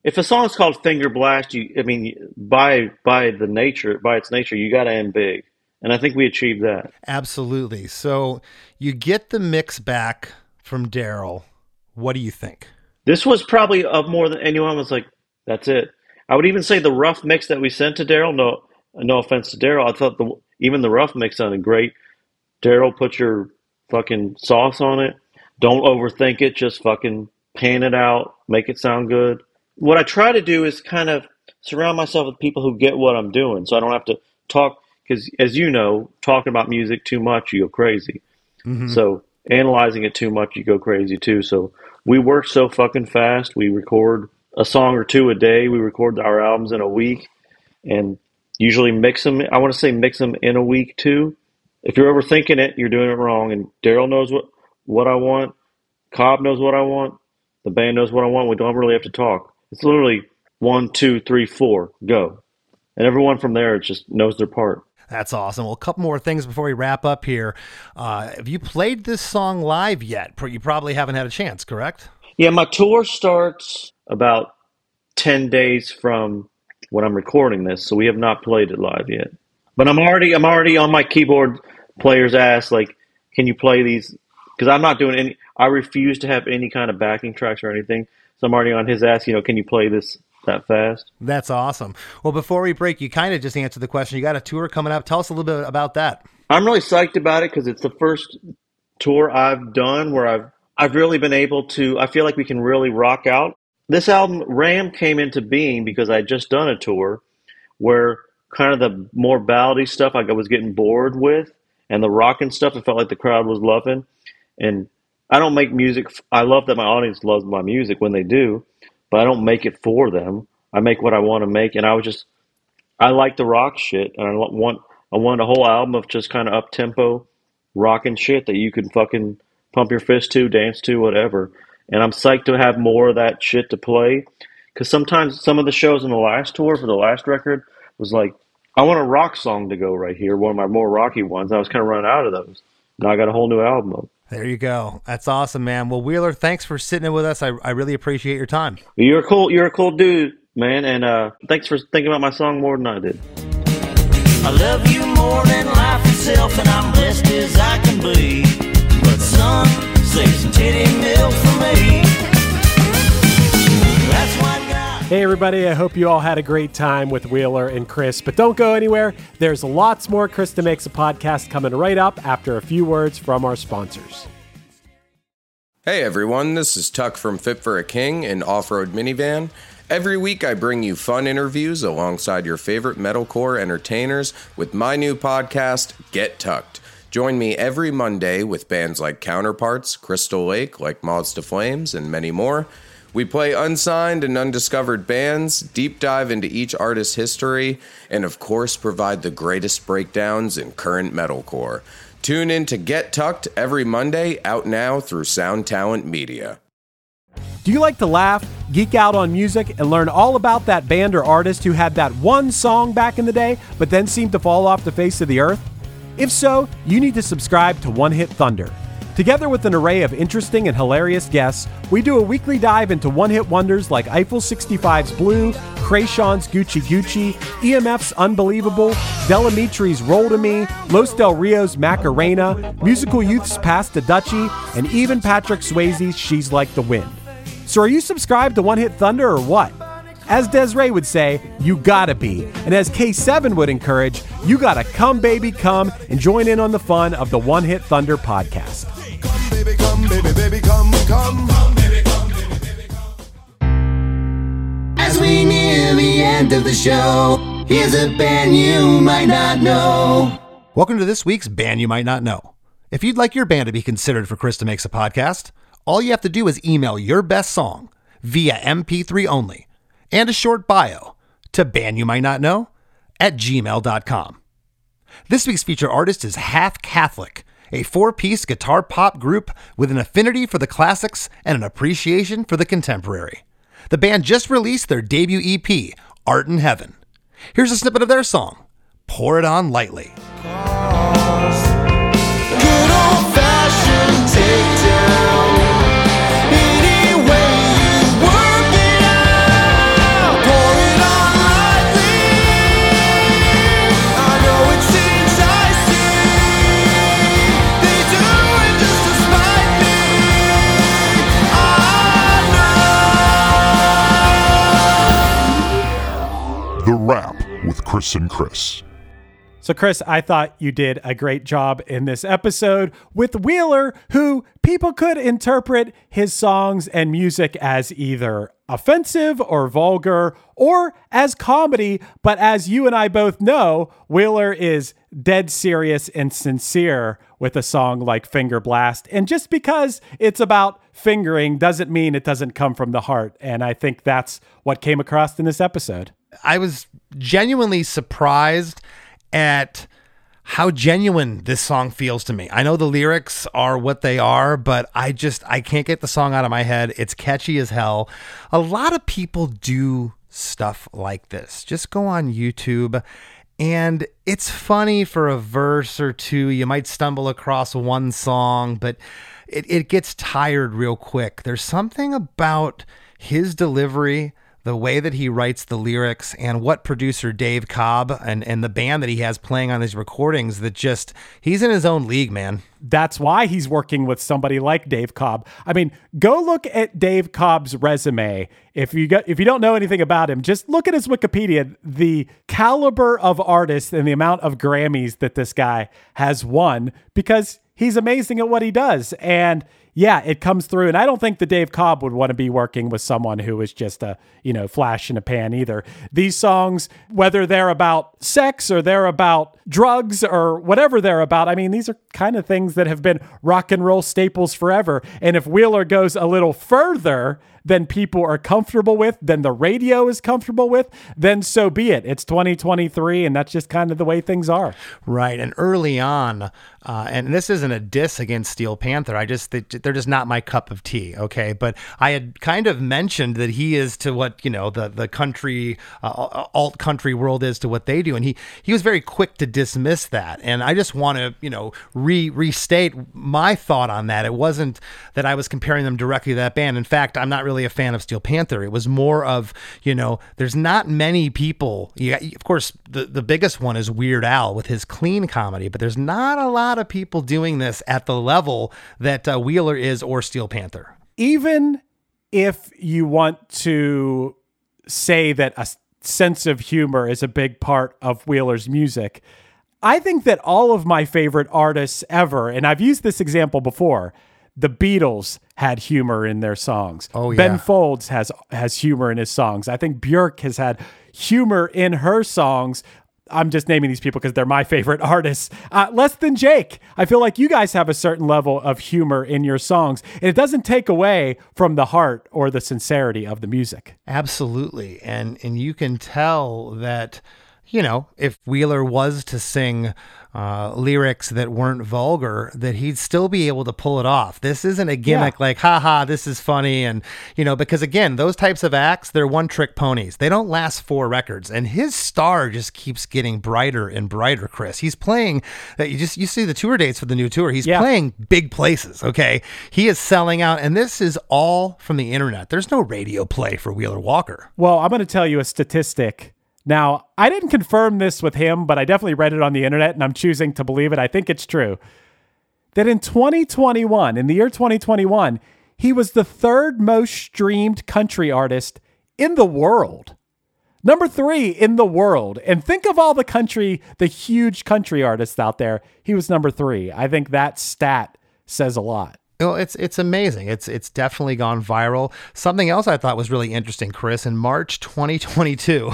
if a song's called Finger Blast, you, I mean, by by the nature, by its nature, you got to end big, and I think we achieved that. Absolutely. So you get the mix back from Daryl. What do you think? This was probably of more than anyone was like, that's it. I would even say the rough mix that we sent to Daryl. No, no offense to Daryl, I thought the even the rough mix sounded great. Daryl, put your fucking sauce on it. Don't overthink it. Just fucking pan it out. Make it sound good. What I try to do is kind of surround myself with people who get what I'm doing, so I don't have to talk. Because as you know, talking about music too much, you go crazy. Mm-hmm. So analyzing it too much, you go crazy too. So we work so fucking fast. We record a song or two a day. We record our albums in a week, and usually mix them. I want to say mix them in a week too. If you're overthinking it, you're doing it wrong. And Daryl knows what, what I want. Cobb knows what I want. The band knows what I want. We don't really have to talk. It's literally one, two, three, four, go. And everyone from there just knows their part. That's awesome. Well, a couple more things before we wrap up here. Uh, have you played this song live yet? You probably haven't had a chance, correct? Yeah, my tour starts about ten days from when I'm recording this, so we have not played it live yet. But I'm already I'm already on my keyboard player's ass, like, can you play these? Because I'm not doing any, I refuse to have any kind of backing tracks or anything. So I'm already on his ass, you know, can you play this that fast? That's awesome. Well, before we break, you kind of just answered the question. You got a tour coming up. Tell us a little bit about that. I'm really psyched about it because it's the first tour I've done where I've I've really been able to, I feel like we can really rock out. This album, Ram, came into being because I had just done a tour where kind of the more ballady stuff I was getting bored with, and the rockin' stuff I felt like the crowd was loving. And I don't make music. I love that my audience loves my music when they do, but I don't make it for them. I make what I want to make, and I was just, I like the rock shit, and I want, I want a whole album of just kind of up tempo, rockin' shit that you can fucking pump your fist to, dance to, whatever. And I'm psyched to have more of that shit to play, because sometimes some of the shows on the last tour for the last record was like, I want a rock song to go right here, one of my more rocky ones. I was kind of running out of those. Now I got a whole new album up. There you go. That's awesome, man. Well, Wheeler, thanks for sitting in with us. I, I really appreciate your time. You're a cool, you're a cool dude, man, and uh, thanks for thinking about my song more than I did. I love you more than life itself, and I'm blessed as I can be. But son, save some titty milk for me. That's why God. Hey everybody, I hope you all had a great time with Wheeler and Chris, but don't go anywhere. There's lots more Krista Makes a Podcast coming right up after a few words from our sponsors. Hey everyone, this is Tuck from Fit for a King and Off-Road Minivan. Every week I bring you fun interviews alongside your favorite metalcore entertainers with my new podcast, Get Tucked. Join me every Monday with bands like Counterparts, Crystal Lake, like Moths to Flames, and many more. We play unsigned and undiscovered bands, deep dive into each artist's history, and of course provide the greatest breakdowns in current metalcore. Tune in to Get Tucked every Monday, out now through Sound Talent Media. Do you like to laugh, geek out on music, and learn all about that band or artist who had that one song back in the day, but then seemed to fall off the face of the earth? If so, you need to subscribe to One Hit Thunder. Together with an array of interesting and hilarious guests, we do a weekly dive into one-hit wonders like Eiffel sixty-five's Blue, Krayshawn's Gucci Gucci, E M F's Unbelievable, Delamitri's Roll to Me, Los Del Rio's Macarena, Musical Youth's Pass the Dutchie, and even Patrick Swayze's She's Like the Wind. So are you subscribed to One Hit Thunder or what? As Desiree would say, you gotta be. And as K seven would encourage, you gotta come baby come and join in on the fun of the One Hit Thunder podcast. Come, baby, come, baby, baby, come, come. Come, baby, come, baby, baby, come. As we near the end of the show, here's a band you might not know. Welcome to this week's Band You Might Not Know. If you'd like your band to be considered for Krista Makes a Podcast, all you have to do is email your best song via M P three only and a short bio to bandyoumightnotknow at gmail dot com. This week's featured artist is Half Catholic, a four-piece guitar pop group with an affinity for the classics and an appreciation for the contemporary. The band just released their debut E P, Art in Heaven. Here's a snippet of their song, Pour It On Lightly. Good old-fashioned takedown. Any way you work it out. Chris and Chris. So, Chris, I thought you did a great job in this episode with Wheeler, who people could interpret his songs and music as either offensive or vulgar or as comedy. But as you and I both know, Wheeler is dead serious and sincere with a song like Finger Blast. And just because it's about fingering doesn't mean it doesn't come from the heart. And I think that's what came across in this episode. I was genuinely surprised at how genuine this song feels to me. I know the lyrics are what they are, but I just, I can't get the song out of my head. It's catchy as hell. A lot of people do stuff like this. Just go on YouTube and it's funny for a verse or two. You might stumble across one song, but it, it gets tired real quick. There's something about his delivery, the way that he writes the lyrics, and what producer Dave Cobb and, and the band that he has playing on his recordings that just, he's in his own league, man. That's why he's working with somebody like Dave Cobb. I mean, go look at Dave Cobb's resume. If you got, if you don't know anything about him, just look at his Wikipedia. The caliber of artist and the amount of Grammys that this guy has won, because he's amazing at what he does. And yeah, it comes through. And I don't think that Dave Cobb would want to be working with someone who is just a, you know, flash in a pan either. These songs, whether they're about sex or they're about drugs or whatever they're about, I mean, these are kind of things that have been rock and roll staples forever. And if Wheeler goes a little further than people are comfortable with, than the radio is comfortable with, then so be it. It's twenty twenty-three, and that's just kind of the way things are. Right. And early on, uh, and this isn't a diss against Steel Panther. I just, they're just not my cup of tea. Okay. But I had kind of mentioned that he is to what, you know, the, the country, uh, alt country world is to what they do. And he, he was very quick to dismiss that. And I just want to, you know, re restate my thought on that. It wasn't that I was comparing them directly to that band. In fact, I'm not really a fan of Steel Panther. It was more of, you know, there's not many people. You, of course, the, the biggest one is Weird Al with his clean comedy, but there's not a lot of people doing this at the level that uh, Wheeler is or Steel Panther. Even if you want to say that a sense of humor is a big part of Wheeler's music, I think that all of my favorite artists ever, and I've used this example before, the Beatles had humor in their songs. Oh, yeah. Ben Folds has has humor in his songs. I think Björk has had humor in her songs. I'm just naming these people because they're my favorite artists. Uh, Less Than Jake. I feel like you guys have a certain level of humor in your songs, and it doesn't take away from the heart or the sincerity of the music. Absolutely. And and you can tell that, you know, if Wheeler was to sing uh, lyrics that weren't vulgar, that he'd still be able to pull it off. This isn't a gimmick yeah. like, haha, this is funny. And, you know, because again, those types of acts, they're one trick ponies. They don't last four records. And his star just keeps getting brighter and brighter, Chris. He's playing, you just, you see the tour dates for the new tour. He's yeah. playing big places. Okay. He is selling out. And this is all from the internet. There's no radio play for Wheeler Walker. Well, I'm going to tell you a statistic. Now, I didn't confirm this with him, but I definitely read it on the internet, and I'm choosing to believe it. I think it's true. That in twenty twenty-one, in the year twenty twenty-one, he was the third most streamed country artist in the world. Number three in the world. And think of all the country, the huge country artists out there. He was number three. I think that stat says a lot. Well, it's it's amazing. It's it's definitely gone viral. Something else I thought was really interesting, Chris, in March twenty twenty-two.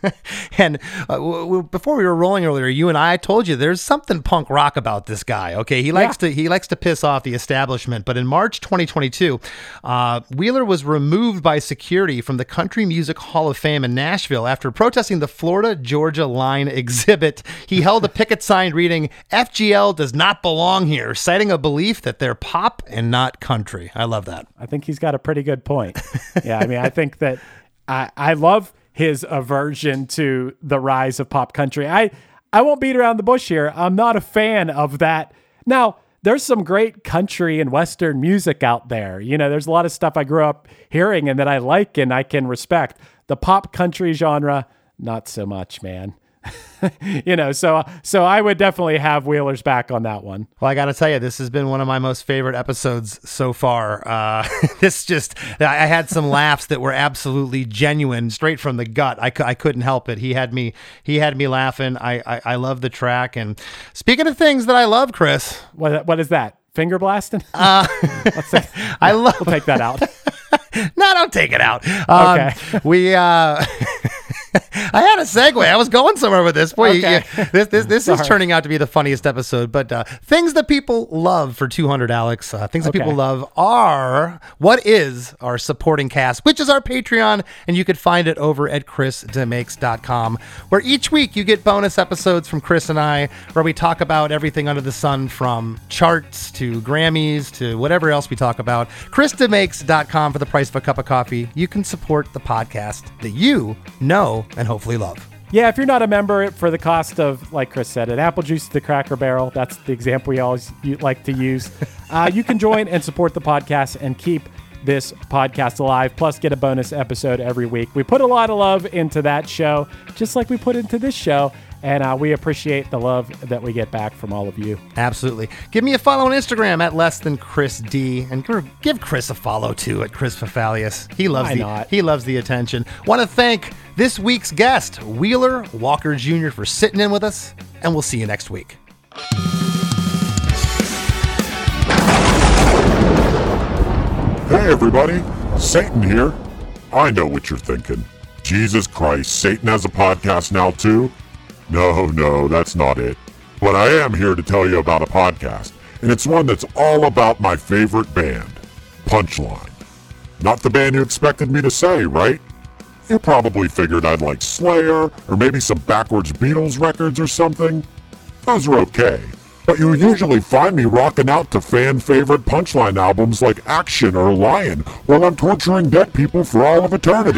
And uh, w- w- before we were rolling earlier, you and I, I told you there's something punk rock about this guy. Okay, he likes yeah. to he likes to piss off the establishment. But in March twenty twenty-two, uh, Wheeler was removed by security from the Country Music Hall of Fame in Nashville after protesting the Florida Georgia Line exhibit. He held a picket sign reading "F G L does not belong here," citing a belief that they're pop and not country. I love that. I think he's got a pretty good point. Yeah, I mean, I think that I I love his aversion to the rise of pop country. I, I won't beat around the bush here. I'm not a fan of that. Now, there's some great country and Western music out there. You know, there's a lot of stuff I grew up hearing and that I like and I can respect. The pop country genre, not so much, man. you know, so so I would definitely have Wheeler's back on that one. Well, I got to tell you, this has been one of my most favorite episodes so far. Uh, this just, I had some laughs that were absolutely genuine, straight from the gut. I, cu- I couldn't help it. He had me, he had me laughing. I, I, I love the track. And speaking of things that I love, Chris, what what is that? Finger blasting? Uh, Let's say, I love. We'll take that out. No, don't take it out. Um, Okay. We. Uh, I had a segue. I was going somewhere with this. Boy, Okay. you, this this this is Sorry. turning out to be the funniest episode. But uh, things that people love for two hundred, Alex. Uh, things that Okay. people love are what is our supporting cast, which is our Patreon, and you could find it over at chris demakes dot com, where each week you get bonus episodes from Chris and I, where we talk about everything under the sun, from charts to Grammys to whatever else we talk about. chris demakes dot com for the price of a cup of coffee. You can support the podcast that you know and hopefully love. Yeah, if you're not a member, for the cost of, like Chris said, an apple juice to the Cracker Barrel, that's the example we always u- like to use, uh, you can join and support the podcast and keep this podcast alive, plus get a bonus episode every week. We put a lot of love into that show, just like we put into this show, and uh, we appreciate the love that we get back from all of you. Absolutely. Give me a follow on Instagram at less than Chris D, and give Chris a follow too at Chris Fafalius. He loves Why the not? he loves the attention. Want to thank this week's guest, Wheeler Walker Junior, for sitting in with us, and we'll see you next week. Hey everybody, Satan here. I know what you're thinking. Jesus Christ, Satan has a podcast now too? No, no, that's not it. But I am here to tell you about a podcast, and it's one that's all about my favorite band, Punchline. Not the band you expected me to say, right? You probably figured I'd like Slayer, or maybe some backwards Beatles records or something. Those are okay. But you usually find me rocking out to fan-favorite Punchline albums like Action or Lion while I'm torturing dead people for all of eternity.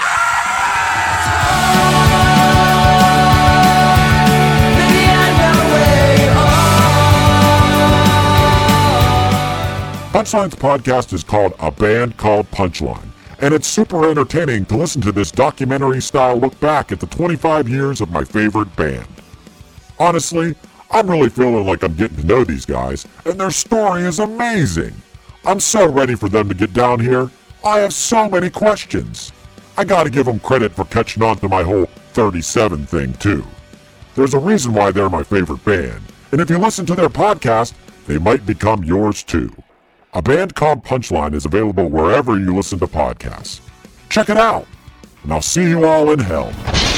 Punchline's podcast is called A Band Called Punchline, and it's super entertaining to listen to this documentary-style look back at the twenty-five years of my favorite band. Honestly, I'm really feeling like I'm getting to know these guys, and their story is amazing. I'm so ready for them to get down here. I have so many questions. I gotta give them credit for catching on to my whole thirty-seven thing, too. There's a reason why they're my favorite band, and if you listen to their podcast, they might become yours, too. A Band Called Punchline is available wherever you listen to podcasts. Check it out, and I'll see you all in hell.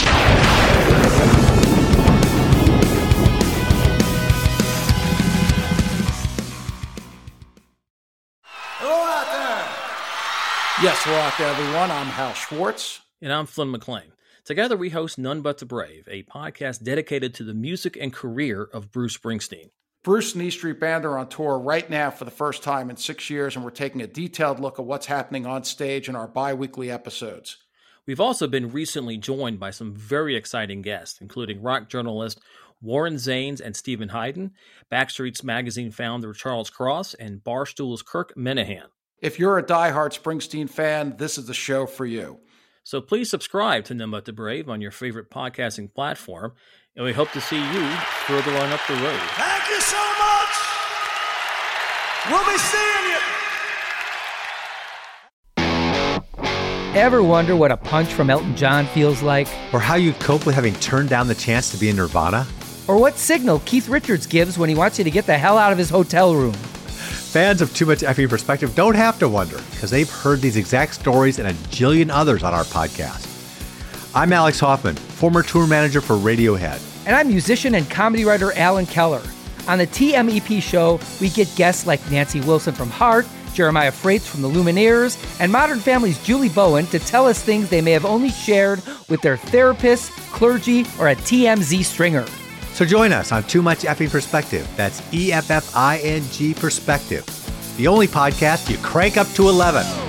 Yes, hello out there, everyone. I'm Hal Schwartz. And I'm Flynn McLean. Together we host None But the Brave, a podcast dedicated to the music and career of Bruce Springsteen. Bruce and E Street Band are on tour right now for the first time in six years, and we're taking a detailed look at what's happening on stage in our bi-weekly episodes. We've also been recently joined by some very exciting guests, including rock journalist Warren Zanes and Stephen Hayden, Backstreet's Magazine founder Charles Cross, and Barstool's Kirk Minahan. If you're a diehard Springsteen fan, this is the show for you. So please subscribe to None But the Brave on your favorite podcasting platform, and we hope to see you further on up the road. Thank you so much. We'll be seeing you. Ever wonder what a punch from Elton John feels like? Or how you'd cope with having turned down the chance to be in Nirvana? Or what signal Keith Richards gives when he wants you to get the hell out of his hotel room? Fans of Too Much Effing Perspective don't have to wonder, because they've heard these exact stories and a jillion others on our podcast. I'm Alex Hoffman, former tour manager for Radiohead. And I'm musician and comedy writer Alan Keller. On the T M E P show, we get guests like Nancy Wilson from Heart, Jeremiah Freites from the Lumineers, and Modern Family's Julie Bowen to tell us things they may have only shared with their therapist, clergy, or a T M Z stringer. So join us on Too Much Effing Perspective. That's E F F I N G Perspective. The only podcast you crank up to eleven.